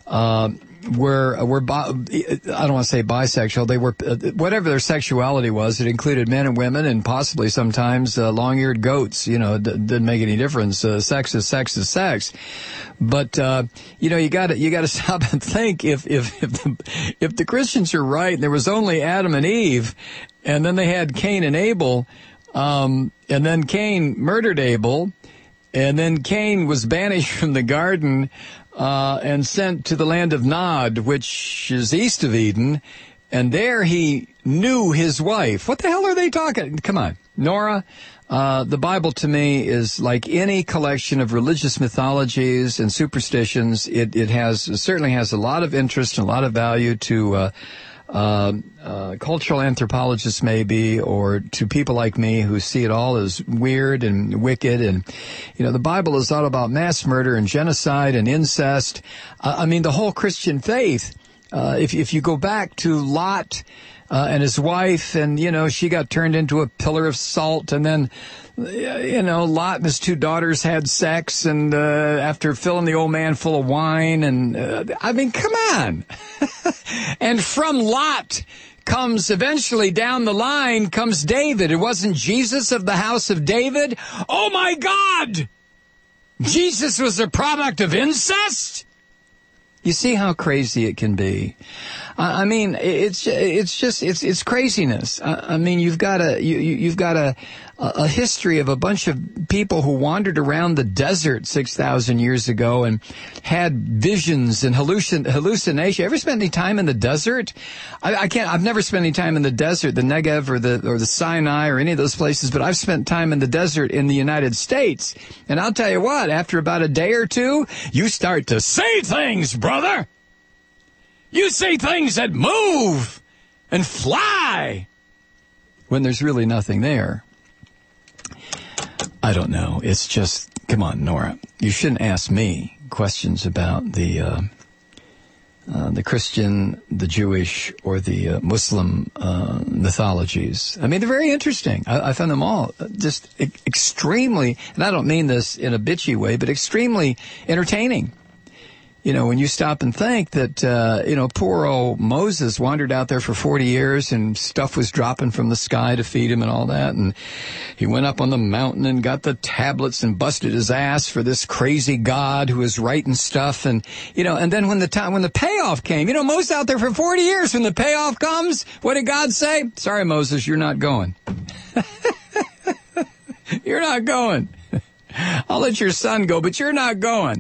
were I don't want to say bisexual. They were whatever their sexuality was. It included men and women, and possibly sometimes long-eared goats. It didn't make any difference. Sex is sex is sex. But you got to stop and think if the Christians are right, and there was only Adam and Eve, and then they had Cain and Abel, and then Cain murdered Abel, and then Cain was banished from the garden. And sent to the land of Nod, which is east of Eden, and there he knew his wife. What the hell are they talking? Come on, Nora. The Bible to me is like any collection of religious mythologies and superstitions. It certainly has a lot of interest and a lot of value to cultural anthropologists maybe, or to people like me who see it all as weird and wicked. And, the Bible is all about mass murder and genocide and incest. The whole Christian faith, if you go back to Lot, and his wife, and, she got turned into a pillar of salt, and then, Lot and his two daughters had sex, and, after filling the old man full of wine, and, come on. And from Lot comes eventually down the line comes David. It wasn't Jesus of the house of David. Oh my God! Jesus was a product of incest? You see how crazy it can be. It's craziness. You've got a history of a bunch of people who wandered around the desert 6,000 years ago and had visions and hallucination. Ever spent any time in the desert? I've never spent any time in the desert, the Negev or the Sinai or any of those places, but I've spent time in the desert in the United States. And I'll tell you what, after about a day or two, you start to say things, brother. You say things that move and fly when there's really nothing there. I don't know. It's just, come on, Nora. You shouldn't ask me questions about the Christian, the Jewish, or the Muslim mythologies. They're very interesting. I found them all just extremely, and I don't mean this in a bitchy way, but extremely entertaining. When you stop and think that, poor old Moses wandered out there for 40 years and stuff was dropping from the sky to feed him and all that. And he went up on the mountain and got the tablets and busted his ass for this crazy God who was writing stuff. And, and then when the payoff came, Moses out there for 40 years, when the payoff comes, what did God say? Sorry, Moses, you're not going. You're not going. I'll let your son go, but you're not going.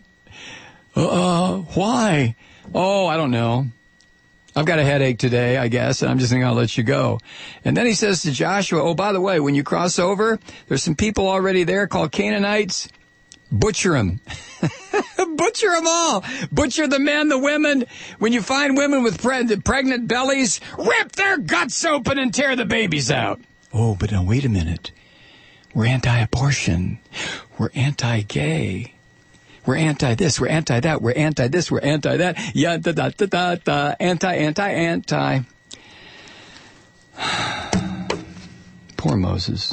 Why? Oh, I don't know. I've got a headache today, I guess, and I'm just going to let you go. And then he says to Joshua, oh, by the way, when you cross over, there's some people already there called Canaanites. Butcher them. Butcher them all. Butcher the men, the women. When you find women with pregnant bellies, rip their guts open and tear the babies out. Oh, but now wait a minute. We're anti-abortion. We're anti-gay. We're anti-this, we're anti-that, we're anti-this, we're anti-that. Yeah, da-da-da-da-da, anti. Poor Moses.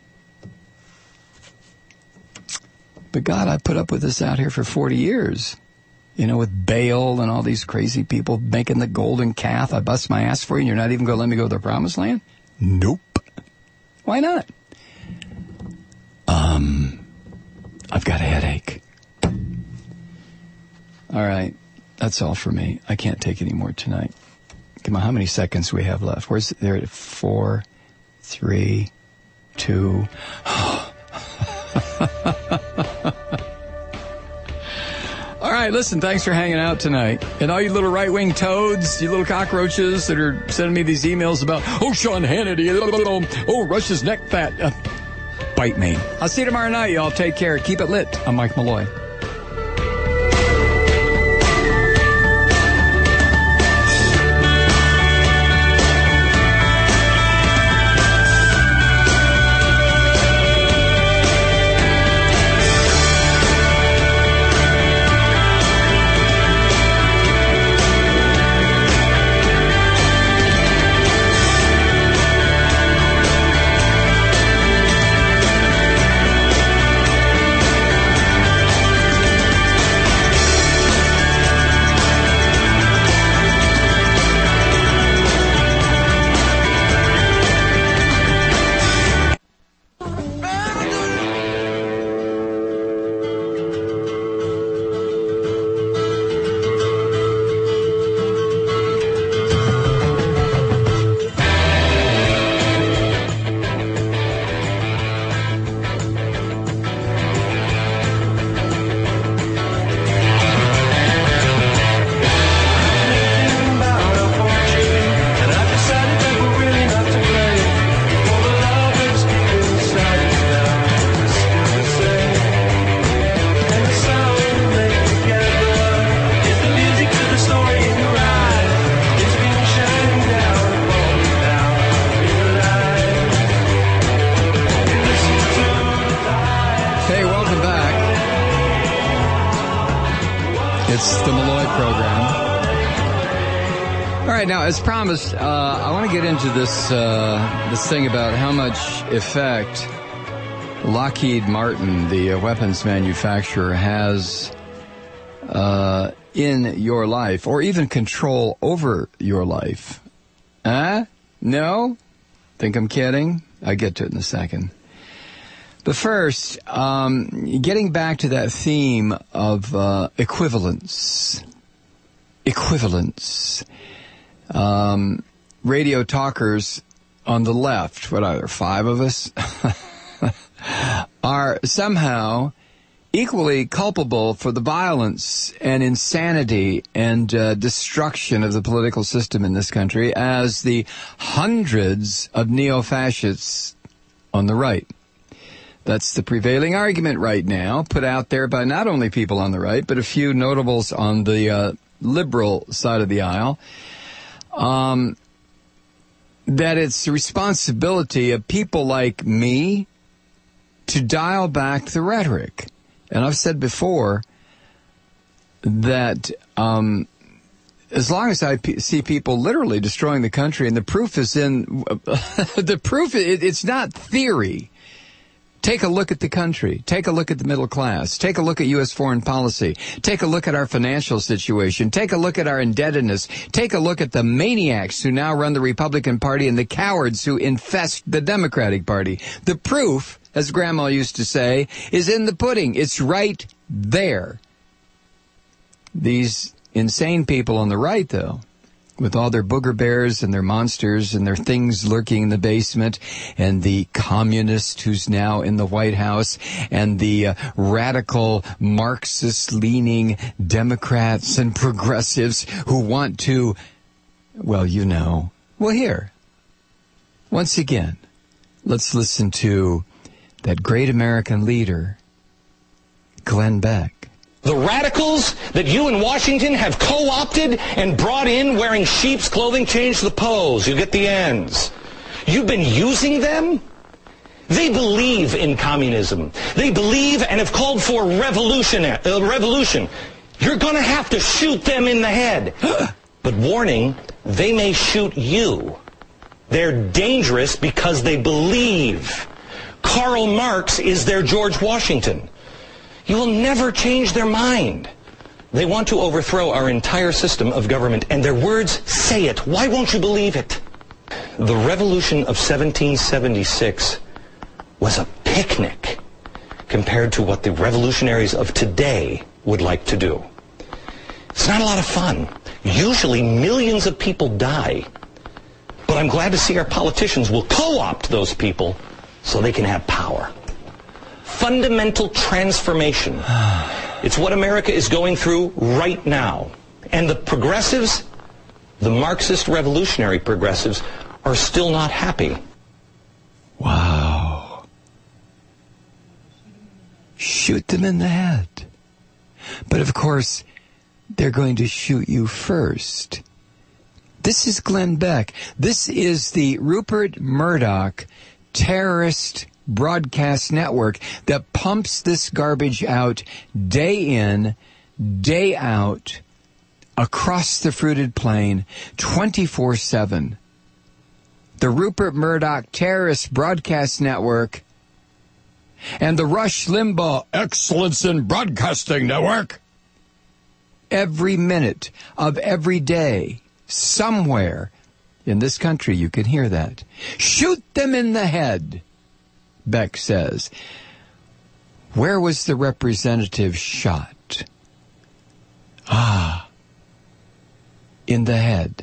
But God, I put up with this out here for 40 years. With Baal and all these crazy people making the golden calf. I bust my ass for you and you're not even going to let me go to the promised land? Nope. Why not? I've got a headache. All right. That's all for me. I can't take any more tonight. Come on, how many seconds do we have left? Where's there? 4, 3, 2. All right, listen, thanks for hanging out tonight. And all you little right-wing toads, you little cockroaches that are sending me these emails about, oh, Sean Hannity, oh, Russia's neck fat. bite me. I'll see you tomorrow night, y'all. Take care. Keep it lit. I'm Mike Malloy. As promised, I want to get into this thing about how much effect Lockheed Martin, the weapons manufacturer, has in your life, or even control over your life. No? Think I'm kidding? I'll get to it in a second. But first, getting back to that theme of equivalence. Radio talkers on the left, what are there, 5 of us, are somehow equally culpable for the violence and insanity and destruction of the political system in this country as the hundreds of neo-fascists on the right. That's the prevailing argument right now, put out there by not only people on the right, but a few notables on the liberal side of the aisle. That it's the responsibility of people like me to dial back the rhetoric. And I've said before that as long as I see people literally destroying the country, and the proof is in it's not theory. Take a look at the country. Take a look at the middle class. Take a look at U.S. foreign policy. Take a look at our financial situation. Take a look at our indebtedness. Take a look at the maniacs who now run the Republican Party and the cowards who infest the Democratic Party. The proof, as Grandma used to say, is in the pudding. It's right there. These insane people on the right, though, with all their booger bears and their monsters and their things lurking in the basement, and the communist who's now in the White House, and the radical Marxist-leaning Democrats and progressives who want to, well, here. Once again, let's listen to that great American leader, Glenn Beck. The radicals that you in Washington have co-opted and brought in wearing sheep's clothing change the pose. You get the ends. You've been using them? They believe in communism. They believe and have called for revolution. You're going to have to shoot them in the head. But warning, they may shoot you. They're dangerous because they believe. Karl Marx is their George Washington. You will never change their mind. They want to overthrow our entire system of government, and their words say it. Why won't you believe it? The revolution of 1776 was a picnic compared to what the revolutionaries of today would like to do. It's not a lot of fun. Usually millions of people die. But I'm glad to see our politicians will co-opt those people so they can have power. Fundamental transformation. It's what America is going through right now. And the progressives, the Marxist revolutionary progressives, are still not happy. Wow. shoot them in the head. But of course, they're going to shoot you first. This is Glenn Beck. This is the Rupert Murdoch terrorist broadcast network that pumps this garbage out day in, day out, across the fruited plain, 24/7. The Rupert Murdoch terrorist broadcast network and the Rush Limbaugh Excellence in Broadcasting Network. Every minute of every day, somewhere in this country, you can hear that. Shoot them in the head, Beck says. Where was the representative shot? In the head.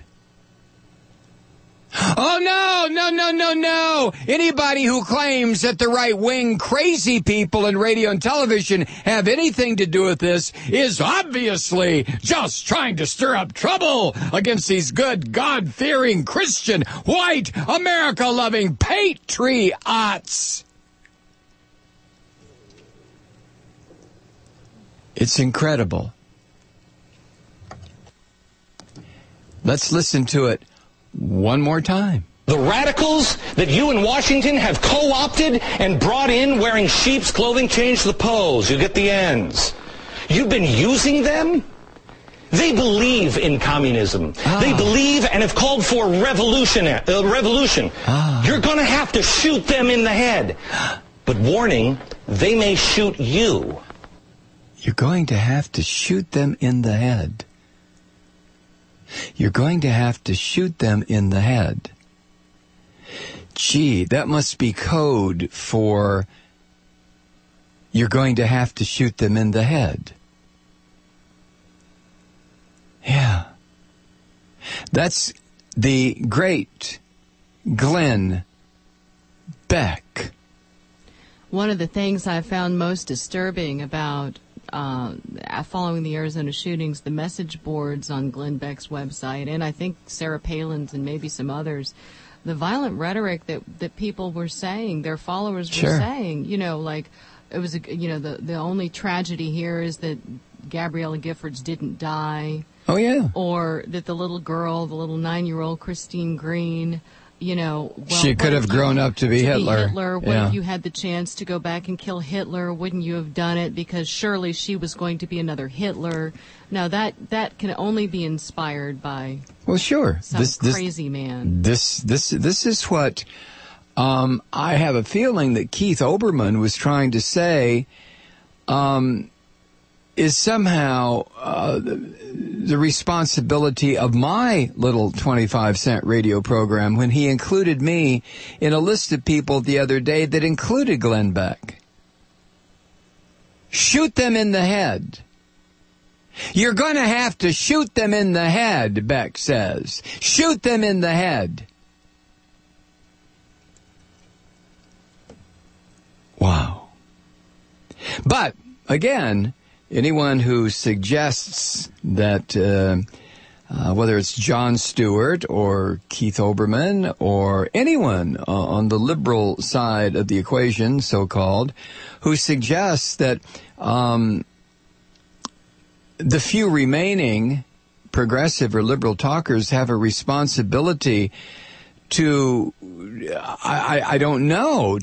Oh, no. Anybody who claims that the right-wing crazy people in radio and television have anything to do with this is obviously just trying to stir up trouble against these good, God-fearing, Christian, white, America-loving patriots. It's incredible. Let's listen to it one more time. The radicals that you in Washington have co-opted and brought in wearing sheep's clothing change the pose. You get the ends. You've been using them? They believe in communism. They believe and have called for revolution. You're going to have to shoot them in the head. But warning, they may shoot you. You're going to have to shoot them in the head. You're going to have to shoot them in the head. Gee, that must be code for you're going to have to shoot them in the head. Yeah. That's the great Glenn Beck. One of the things I found most disturbing about following the Arizona shootings, the message boards on Glenn Beck's website, and I think Sarah Palin's and maybe some others, the violent rhetoric that people were saying, their followers were saying, like it was, the only tragedy here is that Gabriella Giffords didn't die. Oh, yeah. Or that the little girl, the little 9-year-old Christine Green, she could have grown up to be Hitler. What if you had the chance to go back and kill Hitler? Wouldn't you have done it? Because surely she was going to be another Hitler. Now that can only be inspired by some crazy man. This is what I have a feeling that Keith Olbermann was trying to say. Is somehow the responsibility of my little 25-cent radio program when he included me in a list of people the other day that included Glenn Beck. Shoot them in the head. You're going to have to shoot them in the head, Beck says. Shoot them in the head. Wow. But, again, anyone who suggests that whether it's Jon Stewart or Keith Olbermann or anyone on the liberal side of the equation, so-called, who suggests that the few remaining progressive or liberal talkers have a responsibility to, I don't know,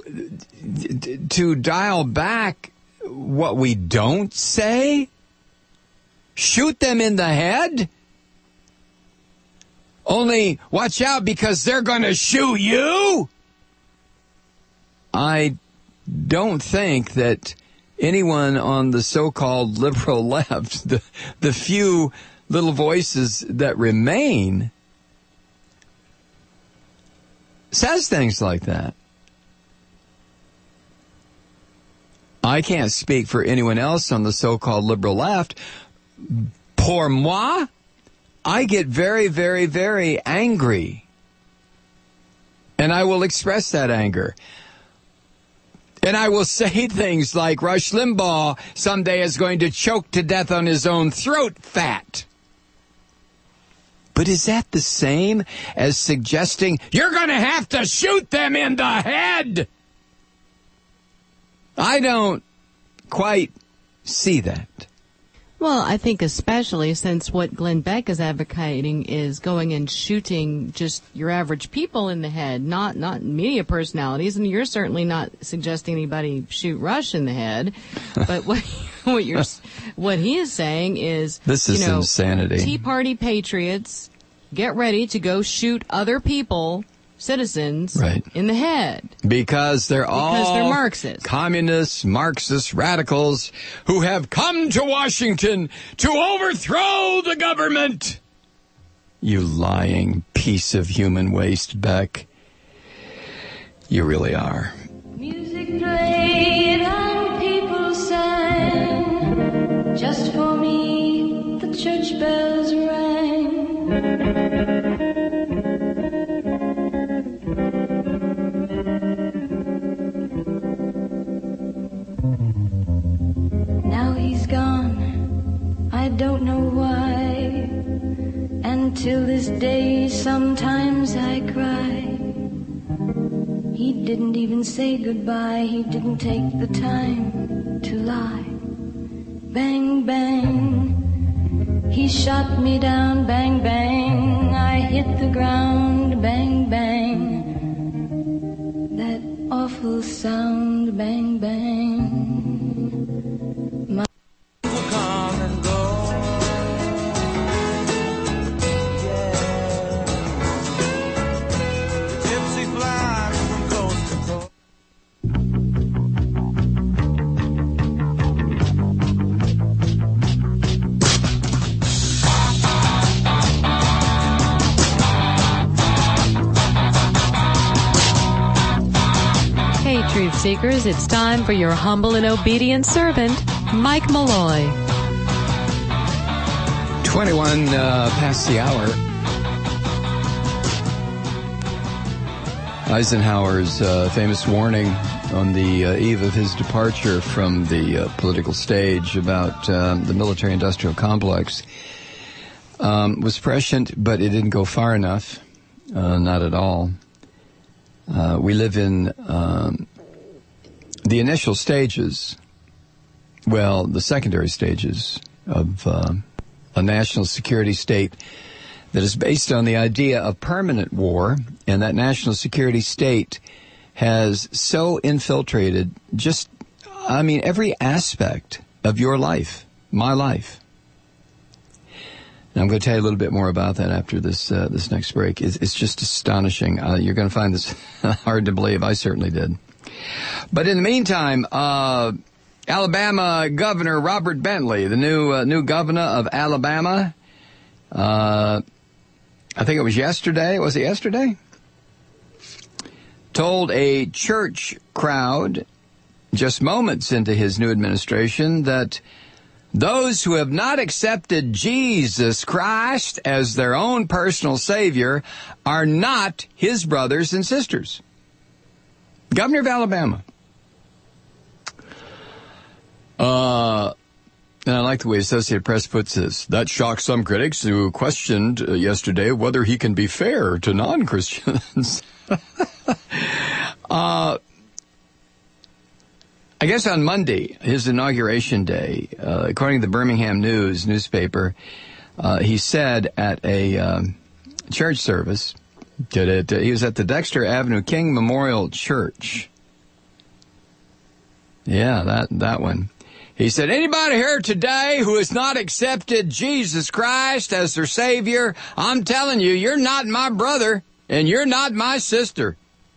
to dial back what we don't say? Shoot them in the head? Only watch out because they're going to shoot you? I don't think that anyone on the so-called liberal left, the few little voices that remain, says things like that. I can't speak for anyone else on the so-called liberal left. Pour moi, I get very, very, very angry. And I will express that anger. And I will say things like Rush Limbaugh someday is going to choke to death on his own throat fat. But is that the same as suggesting you're going to have to shoot them in the head? I don't quite see that. Well, I think especially since what Glenn Beck is advocating is going and shooting just your average people in the head, not media personalities. And you're certainly not suggesting anybody shoot Rush in the head. But what he is saying is, this is insanity. Tea Party patriots, get ready to go shoot other people, citizens, in the head. Because they're Marxists. Communists, Marxists, radicals who have come to Washington to overthrow the government. You lying piece of human waste, Beck. You really are. Music played and people sang. Just for me, the church bells rang. Now he's gone, I don't know why. And till this day sometimes I cry. He didn't even say goodbye, he didn't take the time to lie. Bang, bang, he shot me down, bang, bang. I hit the ground, bang, bang. That awful sound, bang, bang. Come and go. Yeah. The gypsy flies from coast to coast. Hey, Truth Seekers, it's time for your humble and obedient servant, Mike Malloy. 21 past the hour. Eisenhower's famous warning on the eve of his departure from the political stage about the military-industrial complex was prescient, but it didn't go far enough. Not at all. We live in the initial stages, well, the secondary stages of a national security state that is based on the idea of permanent war, and that national security state has so infiltrated every aspect of your life, my life. And I'm going to tell you a little bit more about that after this next break. It's just astonishing. You're going to find this hard to believe. I certainly did. But in the meantime, Alabama Governor Robert Bentley, the new governor of Alabama, I think it was yesterday. Was it yesterday? Told a church crowd just moments into his new administration that those who have not accepted Jesus Christ as their own personal Savior are not his brothers and sisters. Governor of Alabama. And I like the way Associated Press puts this. That shocked some critics who questioned yesterday whether he can be fair to non-Christians. I guess on Monday, his inauguration day, according to the Birmingham News newspaper, he said at a church service, he was at the Dexter Avenue King Memorial Church. Yeah, that one. He said, anybody here today who has not accepted Jesus Christ as their Savior, I'm telling you, you're not my brother and you're not my sister.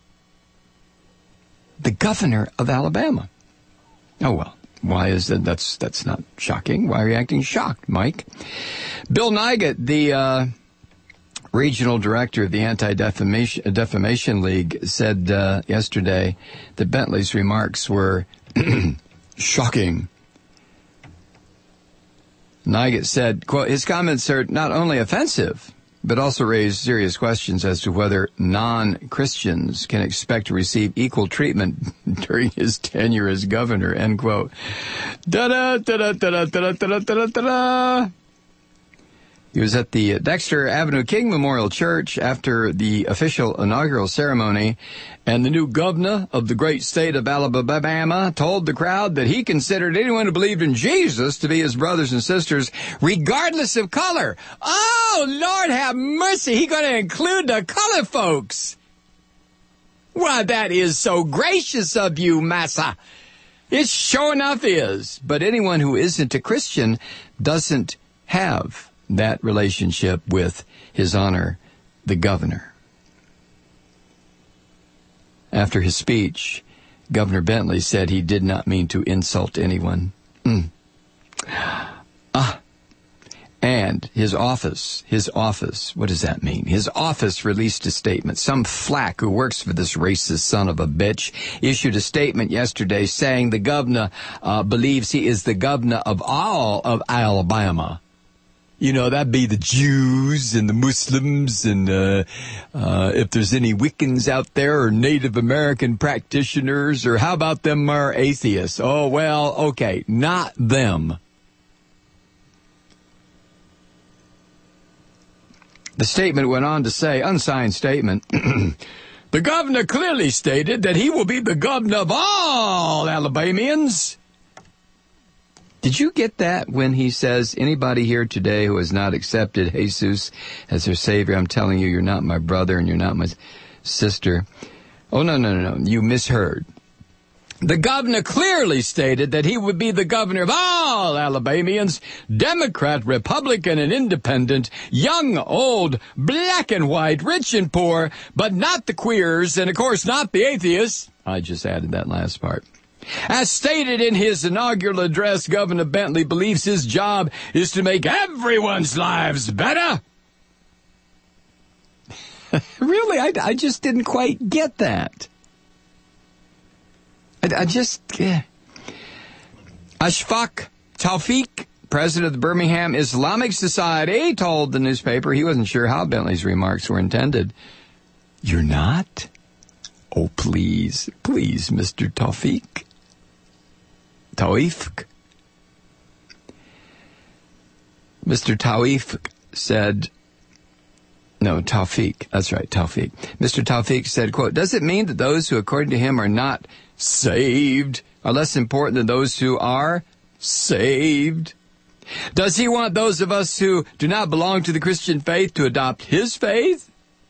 The governor of Alabama. Oh, well, why is that? That's not shocking. Why are you acting shocked, Mike? Bill Nigut, the regional director of the Anti-Defamation League, said yesterday that Bentley's remarks were shocking. Nigut said, quote, his comments are not only offensive, but also raise serious questions as to whether non-Christians can expect to receive equal treatment during his tenure as governor, end quote. Da-da, da-da, da-da, da-da, da-da, da-da, da-da. He was at the Dexter Avenue King Memorial Church after the official inaugural ceremony, and the new governor of the great state of Alabama told the crowd that he considered anyone who believed in Jesus to be his brothers and sisters, regardless of color. Oh, Lord have mercy, he's going to include the color folks. Why, that is so gracious of you, massa. It sure enough is. But anyone who isn't a Christian doesn't have that relationship with His Honor, the Governor. After his speech, Governor Bentley said he did not mean to insult anyone. And his office, what does that mean? His office released a statement. Some flack who works for this racist son of a bitch issued a statement yesterday saying the governor believes he is the governor of all of Alabama. You know, that'd be the Jews and the Muslims and if there's any Wiccans out there or Native American practitioners, or how about them atheists? Oh, well, okay, not them. The statement went on to say, unsigned statement, the governor clearly stated that he will be the governor of all Alabamians. Did you get that when he says, anybody here today who has not accepted Jesus as their Savior, I'm telling you, you're not my brother and you're not my sister. Oh, no, you misheard. The governor clearly stated that he would be the governor of all Alabamians, Democrat, Republican, and Independent, young, old, black and white, rich and poor, but not the queers, and of course not the atheists. I just added that last part. As stated in his inaugural address, Governor Bentley believes his job is to make everyone's lives better. Really, I just didn't quite get that. Ashfaq Tawfiq, president of the Birmingham Islamic Society, told the newspaper he wasn't sure how Bentley's remarks were intended. You're not? Oh, please, Mr. Tawfiq. Tawfiq. Mr. Tawfiq said, no, Tawfiq, that's right, Tawfiq. Mr. Tawfiq said, quote, does it mean that those who, according to him, are not saved are less important than those who are saved? Does he want those of us who do not belong to the Christian faith to adopt his faith?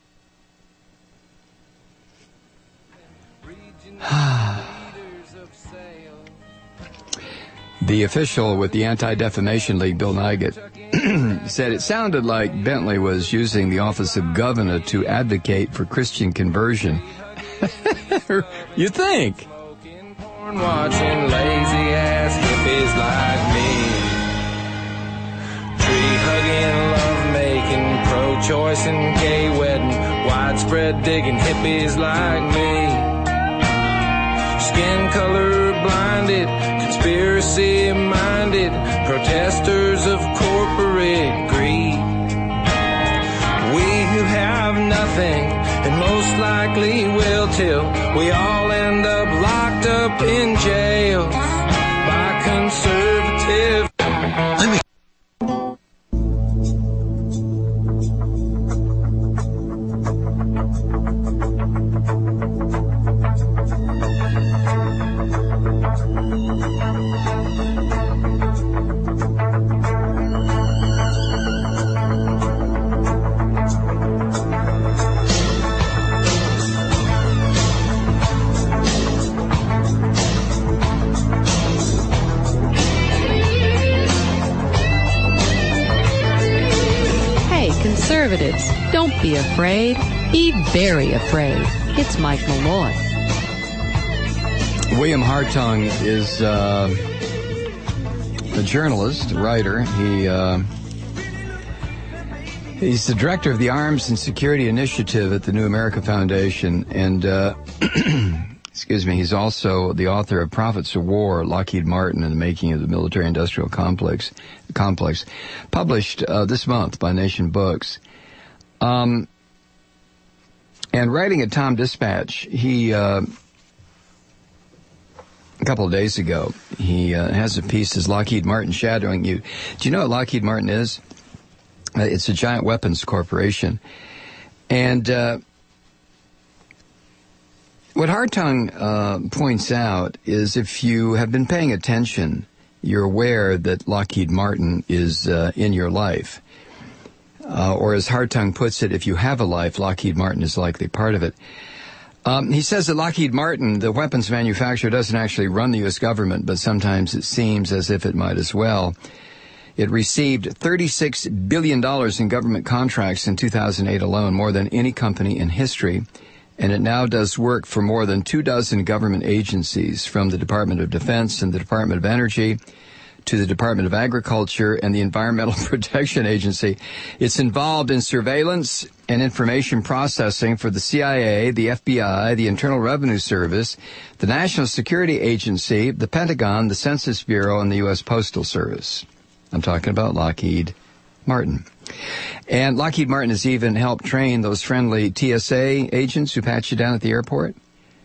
The official with the Anti-Defamation League, Bill Nigut, said it sounded like Bentley was using the office of governor to advocate for Christian conversion. You think? Watching lazy ass hippies like me, tree hugging, love making, pro-choice and gay wedding, widespread digging hippies like me, skin color blinded, conspiracy minded, protesters of corporate greed. We who have nothing and most likely will till we all end up locked up in jails by conservative. Conservatives, don't be afraid. Be very afraid. It's Mike Malloy. William Hartung is a journalist, a writer. He's the director of the Arms and Security Initiative at the New America Foundation, and he's also the author of Prophets of War, Lockheed Martin and the Making of the Military-Industrial Complex, published this month by Nation Books. And writing at Tom Dispatch, he a couple of days ago, he has a piece as Lockheed Martin shadowing you. Do you know what Lockheed Martin is? It's a giant weapons corporation. And what Hartung points out is if you have been paying attention, you're aware that Lockheed Martin is in your life. Or as Hartung puts it, if you have a life, Lockheed Martin is likely part of it. He says that Lockheed Martin, the weapons manufacturer, doesn't actually run the U.S. government, but sometimes it seems as if it might as well. It received $36 billion in government contracts in 2008 alone, more than any company in history. And it now does work for more than 24 government agencies, from the Department of Defense and the Department of Energy to the Department of Agriculture and the Environmental Protection Agency. It's involved in surveillance and information processing for the CIA, the FBI, the Internal Revenue Service, the National Security Agency, the Pentagon, the Census Bureau, and the U.S. Postal Service. I'm talking about Lockheed Martin. And Lockheed Martin has even helped train those friendly TSA agents who pat you down at the airport.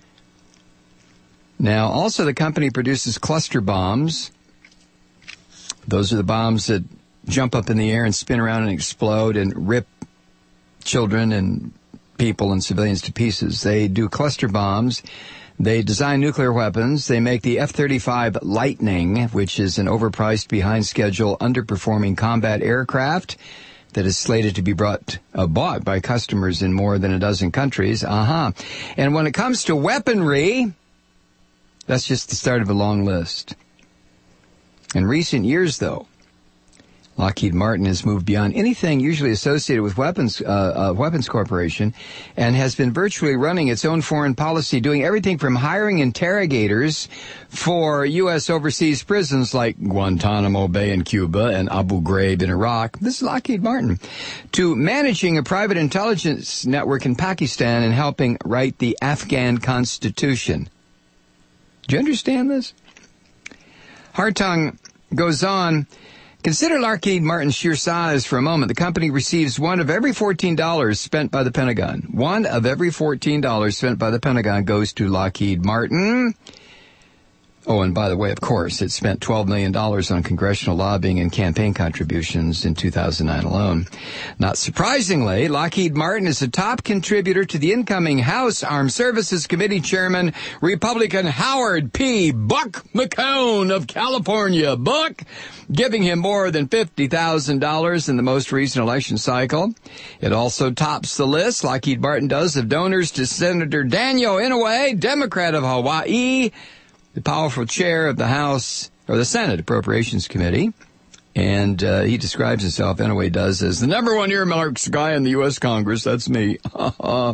Now, also the company produces cluster bombs. Those are the bombs that jump up in the air and spin around and explode and rip children and people and civilians to pieces. They do cluster bombs. They design nuclear weapons. They make the F-35 Lightning, which is an overpriced, behind-schedule, underperforming combat aircraft that is slated to be bought by customers in more than a dozen countries. And when it comes to weaponry, that's just the start of a long list. In recent years, though, Lockheed Martin has moved beyond anything usually associated with weapons corporation and has been virtually running its own foreign policy, doing everything from hiring interrogators for U.S. overseas prisons like Guantanamo Bay in Cuba and Abu Ghraib in Iraq. This is Lockheed Martin. To managing a private intelligence network in Pakistan and helping write the Afghan Constitution. Do you understand this? Hartung goes on. Consider Lockheed Martin's sheer size for a moment. The company receives one of every $14 spent by the Pentagon. One of every $14 spent by the Pentagon goes to Lockheed Martin. Oh, and by the way, of course, it spent $12 million on congressional lobbying and campaign contributions in 2009 alone. Not surprisingly, Lockheed Martin is a top contributor to the incoming House Armed Services Committee Chairman, Republican Howard P. Buck McCone of California. Buck, giving him more than $50,000 in the most recent election cycle. It also tops the list, Lockheed Martin does, of donors to Senator Daniel Inouye, Democrat of Hawaii, the powerful chair of the House, or the Senate Appropriations Committee. And he describes himself, Inouye does, as the number one earmarks guy in the U.S. Congress. That's me. Well,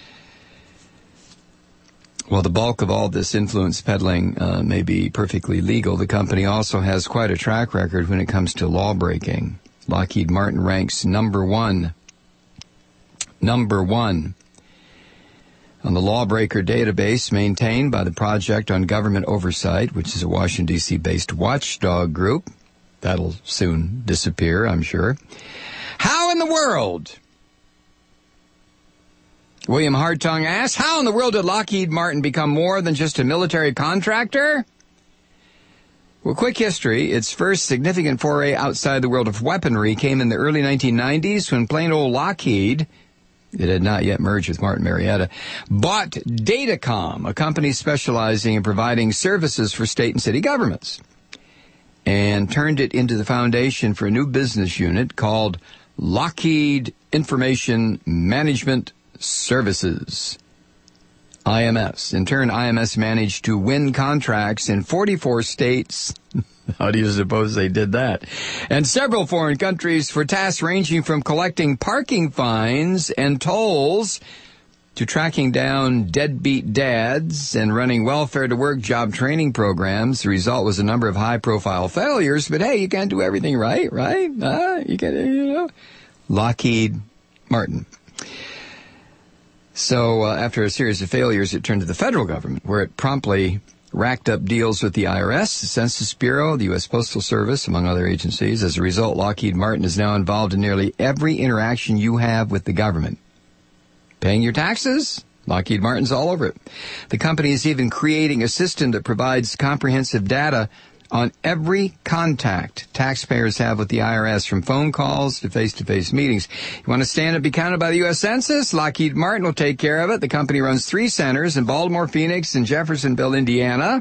the bulk of all this influence peddling may be perfectly legal. The company also has quite a track record when it comes to law breaking. Lockheed Martin ranks number one on the Lawbreaker database maintained by the Project on Government Oversight, which is a Washington, D.C. based watchdog group. That'll soon disappear, I'm sure. How in the world, William Hartung asks, how in the world did Lockheed Martin become more than just a military contractor? Well, quick history. Its first significant foray outside the world of weaponry came in the early 1990s when plain old Lockheed, it had not yet merged with Martin Marietta, bought Datacom, a company specializing in providing services for state and city governments, and turned it into the foundation for a new business unit called Lockheed Information Management Services, IMS. In turn, IMS managed to win contracts in 44 states. How do you suppose they did that? And several foreign countries for tasks ranging from collecting parking fines and tolls to tracking down deadbeat dads and running welfare-to-work job training programs. The result was a number of high-profile failures, but hey, you can't do everything right? You can, Lockheed Martin. So after a series of failures, it turned to the federal government, where it promptly racked up deals with the IRS, the Census Bureau, the U.S. Postal Service, among other agencies. As a result, Lockheed Martin is now involved in nearly every interaction you have with the government. Paying your taxes? Lockheed Martin's all over it. The company is even creating a system that provides comprehensive data on every contact taxpayers have with the IRS, from phone calls to face-to-face meetings. You want to stand and be counted by the U.S. Census? Lockheed Martin will take care of it. The company runs 3 centers in Baltimore, Phoenix, and Jeffersonville, Indiana.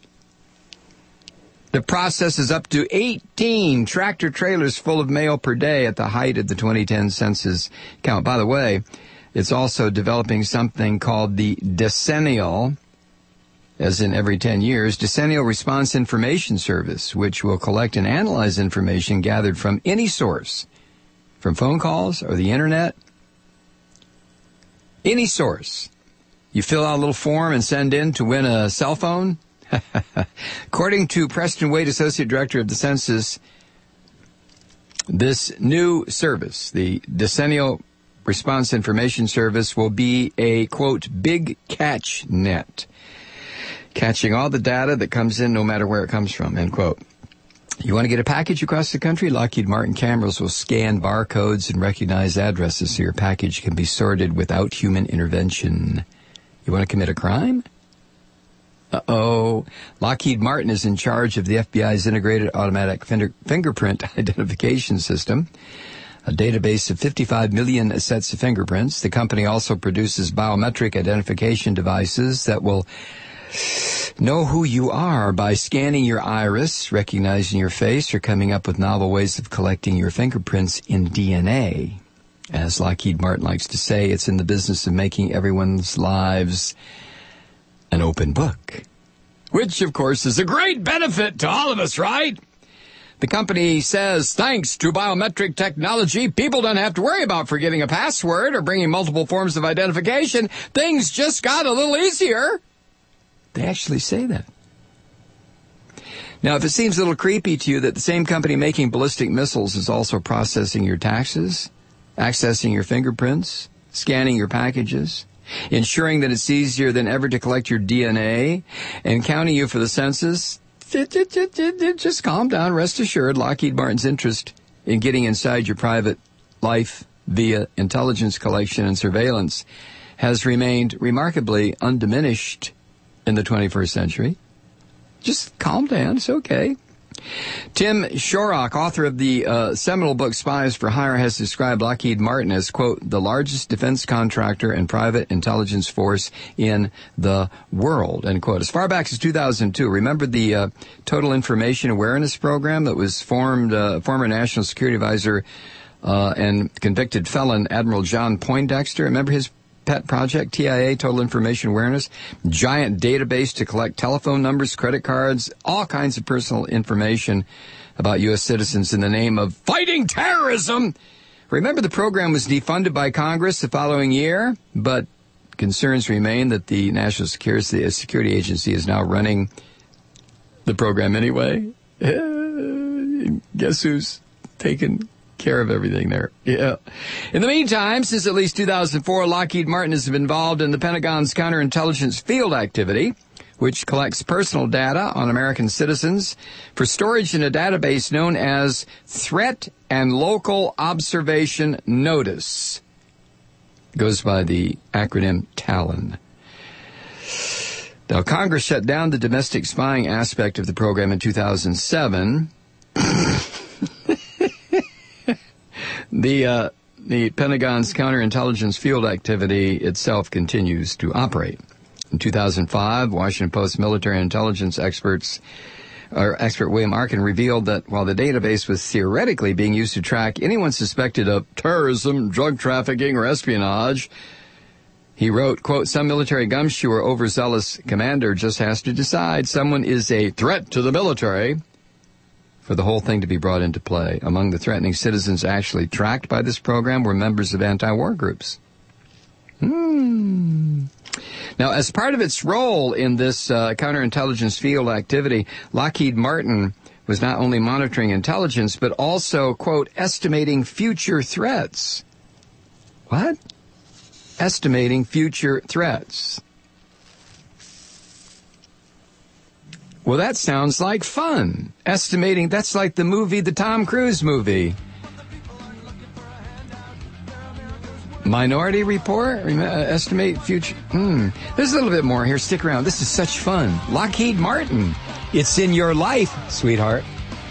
The process is up to 18 tractor-trailers full of mail per day at the height of the 2010 census count. By the way, it's also developing something called the decennial, as in every 10 years, Decennial Response Information Service, which will collect and analyze information gathered from any source, from phone calls or the internet, any source. You fill out a little form and send in to win a cell phone. According to Preston Wade, Associate Director of the Census, this new service, the Decennial Response Information Service, will be a, quote, big catch net, catching all the data that comes in no matter where it comes from, end quote. You want to get a package across the country? Lockheed Martin cameras will scan barcodes and recognize addresses so your package can be sorted without human intervention. You want to commit a crime? Uh-oh. Lockheed Martin is in charge of the FBI's integrated automatic fingerprint identification system, a database of 55 million sets of fingerprints. The company also produces biometric identification devices that will know who you are by scanning your iris, recognizing your face, or coming up with novel ways of collecting your fingerprints in DNA. As Lockheed Martin likes to say, it's in the business of making everyone's lives an open book, which, of course, is a great benefit to all of us, right? The company says, thanks to biometric technology, people don't have to worry about forgetting a password or bringing multiple forms of identification. Things just got a little easier. They actually say that. Now, if it seems a little creepy to you that the same company making ballistic missiles is also processing your taxes, accessing your fingerprints, scanning your packages, ensuring that it's easier than ever to collect your DNA, and counting you for the census, just calm down. Rest assured, Lockheed Martin's interest in getting inside your private life via intelligence collection and surveillance has remained remarkably undiminished in the 21st century. Just calm down. It's okay. Tim Shorrock, author of the seminal book Spies for Hire, has described Lockheed Martin as, quote, the largest defense contractor and private intelligence force in the world, end quote. As far back as 2002, remember the Total Information Awareness Program that was formed, former National Security Advisor and convicted felon Admiral John Poindexter? Remember his pet project, TIA, Total Information Awareness, giant database to collect telephone numbers, credit cards, all kinds of personal information about U.S. citizens in the name of fighting terrorism. Remember, the program was defunded by Congress the following year, but concerns remain that the National Security Agency is now running the program anyway. Guess who's taken care of everything there. Yeah. In the meantime, since at least 2004, Lockheed Martin has been involved in the Pentagon's counterintelligence field activity, which collects personal data on American citizens for storage in a database known as Threat and Local Observation Notice. It goes by the acronym TALON. Now, Congress shut down the domestic spying aspect of the program in 2007. The Pentagon's counterintelligence field activity itself continues to operate. In 2005, Washington Post military intelligence expert William Arkin revealed that while the database was theoretically being used to track anyone suspected of terrorism, drug trafficking, or espionage, he wrote, quote, some military gumshoe or overzealous commander just has to decide someone is a threat to the military for the whole thing to be brought into play. Among the threatening citizens actually tracked by this program were members of anti-war groups. Now, as part of its role in this counterintelligence field activity, Lockheed Martin was not only monitoring intelligence, but also, quote, estimating future threats. What? Estimating future threats. Well, that sounds like fun. Estimating, that's like the movie, the Tom Cruise movie. Minority Report, estimate future. There's a little bit more here. Stick around. This is such fun. Lockheed Martin. It's in your life, sweetheart.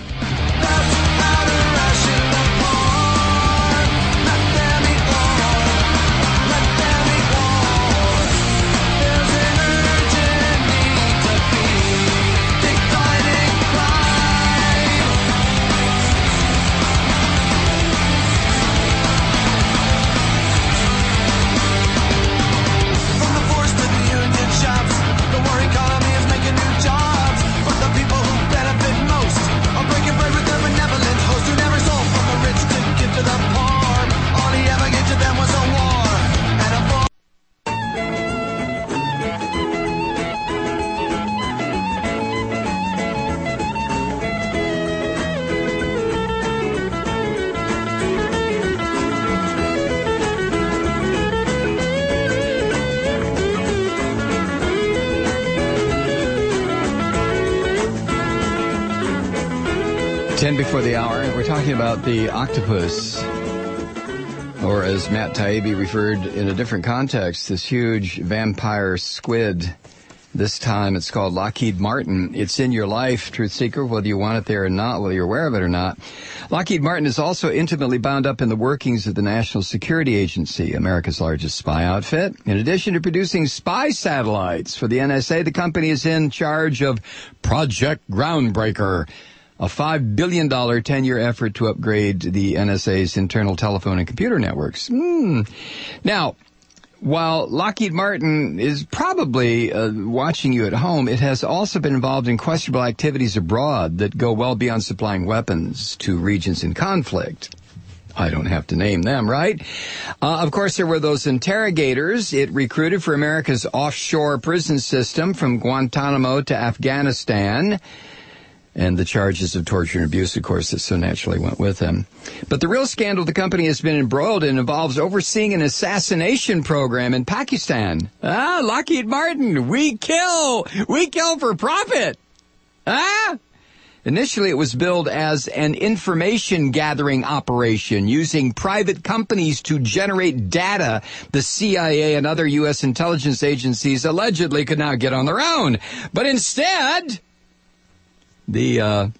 Before the hour, we're talking about the octopus, or as Matt Taibbi referred in a different context, this huge vampire squid. This time it's called Lockheed Martin. It's in your life, truth seeker, whether you want it there or not, whether you're aware of it or not. Lockheed Martin is also intimately bound up in the workings of the National Security Agency, America's largest spy outfit. In addition to producing spy satellites for the NSA, the company is in charge of Project Groundbreaker, a $5 billion 10-year effort to upgrade the NSA's internal telephone and computer networks. Now, while Lockheed Martin is probably watching you at home, it has also been involved in questionable activities abroad that go well beyond supplying weapons to regions in conflict. I don't have to name them, right? Of course, there were those interrogators it recruited for America's offshore prison system from Guantanamo to Afghanistan. And the charges of torture and abuse, of course, that so naturally went with them. But the real scandal the company has been embroiled in involves overseeing an assassination program in Pakistan. Lockheed Martin, we kill for profit. Initially, it was billed as an information gathering operation using private companies to generate data the CIA and other U.S. intelligence agencies allegedly could not get on their own. But instead, the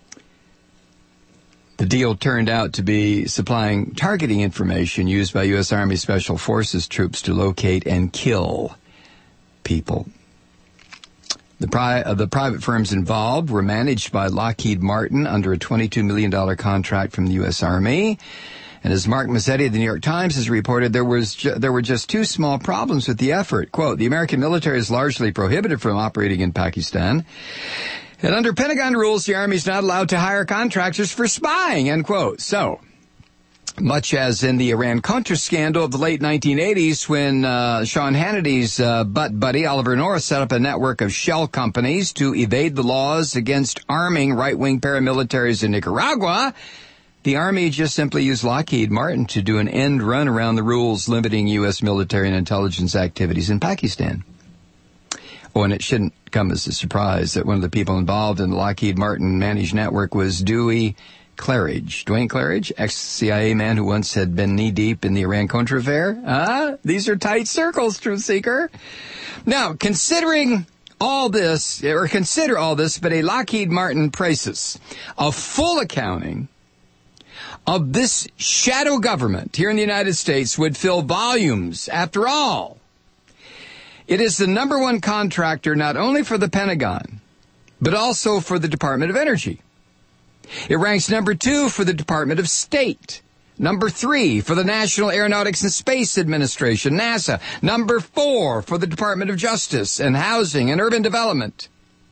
deal turned out to be supplying targeting information used by U.S. Army Special Forces troops to locate and kill people. The private firms involved were managed by Lockheed Martin under a $22 million contract from the U.S. Army. And as Mark Mazzetti of the New York Times has reported, there were just two small problems with the effort. Quote, the American military is largely prohibited from operating in Pakistan. And under Pentagon rules, the Army is not allowed to hire contractors for spying, end quote. So, much as in the Iran-Contra scandal of the late 1980s when Sean Hannity's butt buddy Oliver North set up a network of shell companies to evade the laws against arming right-wing paramilitaries in Nicaragua, the Army just simply used Lockheed Martin to do an end run around the rules limiting U.S. military and intelligence activities in Pakistan. Oh, and it shouldn't come as a surprise that one of the people involved in the Lockheed Martin managed network was Dewey Claridge. Dwayne Claridge, ex-CIA man who once had been knee-deep in the Iran-Contra affair. These are tight circles, truth seeker. Now, consider all this, but a Lockheed Martin crisis, a full accounting of this shadow government here in the United States would fill volumes. After all, it is the number one contractor not only for the Pentagon, but also for the Department of Energy. It ranks number 2 for the Department of State, number 3 for the National Aeronautics and Space Administration, NASA, number 4 for the Department of Justice and Housing and Urban Development.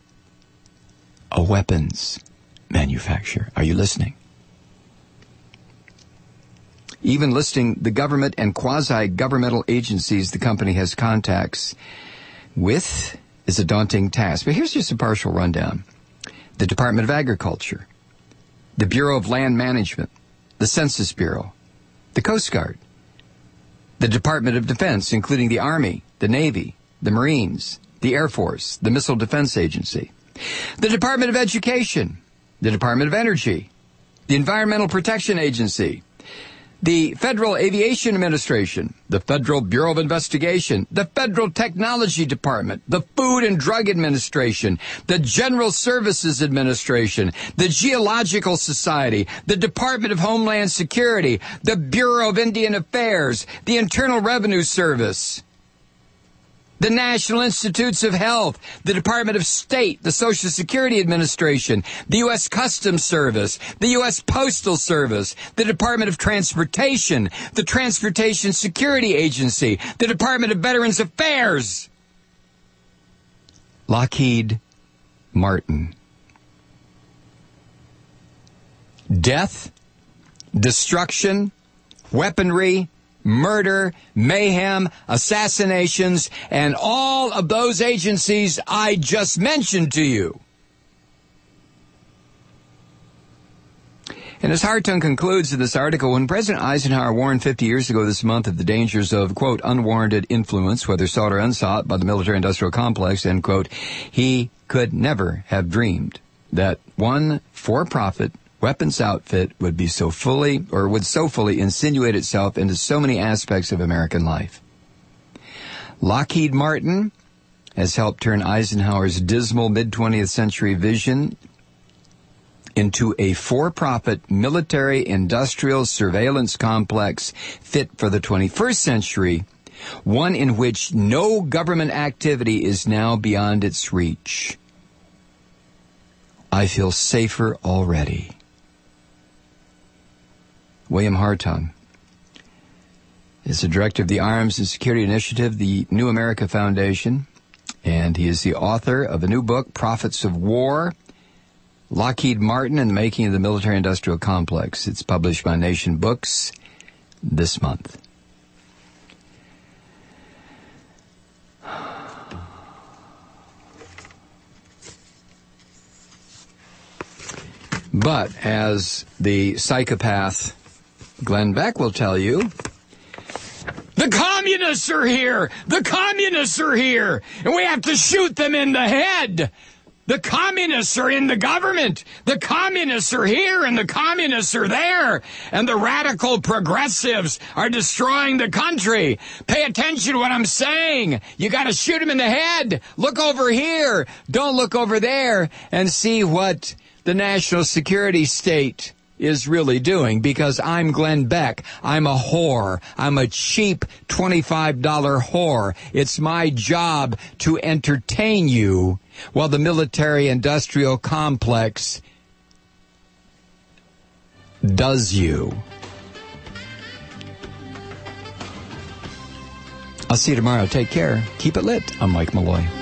A weapons manufacturer. Are you listening? Even listing the government and quasi-governmental agencies the company has contacts with is a daunting task. But here's just a partial rundown. The Department of Agriculture, the Bureau of Land Management, the Census Bureau, the Coast Guard, the Department of Defense, including the Army, the Navy, the Marines, the Air Force, the Missile Defense Agency, the Department of Education, the Department of Energy, the Environmental Protection Agency, the Federal Aviation Administration, the Federal Bureau of Investigation, the Federal Technology Department, the Food and Drug Administration, the General Services Administration, the Geological Society, the Department of Homeland Security, the Bureau of Indian Affairs, the Internal Revenue Service, the National Institutes of Health, the Department of State, the Social Security Administration, the U.S. Customs Service, the U.S. Postal Service, the Department of Transportation, the Transportation Security Agency, the Department of Veterans Affairs, Lockheed Martin. Death, destruction, weaponry, murder, mayhem, assassinations, and all of those agencies I just mentioned to you. And as Hartung concludes in this article, when President Eisenhower warned 50 years ago this month of the dangers of, quote, unwarranted influence, whether sought or unsought, by the military-industrial complex, end quote, he could never have dreamed that one for-profit weapons outfit would so fully insinuate itself into so many aspects of American life. Lockheed Martin has helped turn Eisenhower's dismal mid-20th century vision into a for-profit military-industrial surveillance complex fit for the 21st century, one in which no government activity is now beyond its reach. I feel safer already. William Hartung is the director of the Arms and Security Initiative, the New America Foundation, and he is the author of a new book, Prophets of War, Lockheed Martin and the Making of the Military-Industrial Complex. It's published by Nation Books this month. But as the psychopath Glenn Beck will tell you, the communists are here! The communists are here! And we have to shoot them in the head! The communists are in the government! The communists are here and the communists are there! And the radical progressives are destroying the country! Pay attention to what I'm saying! You gotta shoot them in the head! Look over here! Don't look over there! And see what the national security state is really doing, because I'm Glenn Beck. I'm a whore. I'm a cheap $25 whore. It's my job to entertain you while the military-industrial complex does you. I'll see you tomorrow. Take care. Keep it lit. I'm Mike Malloy.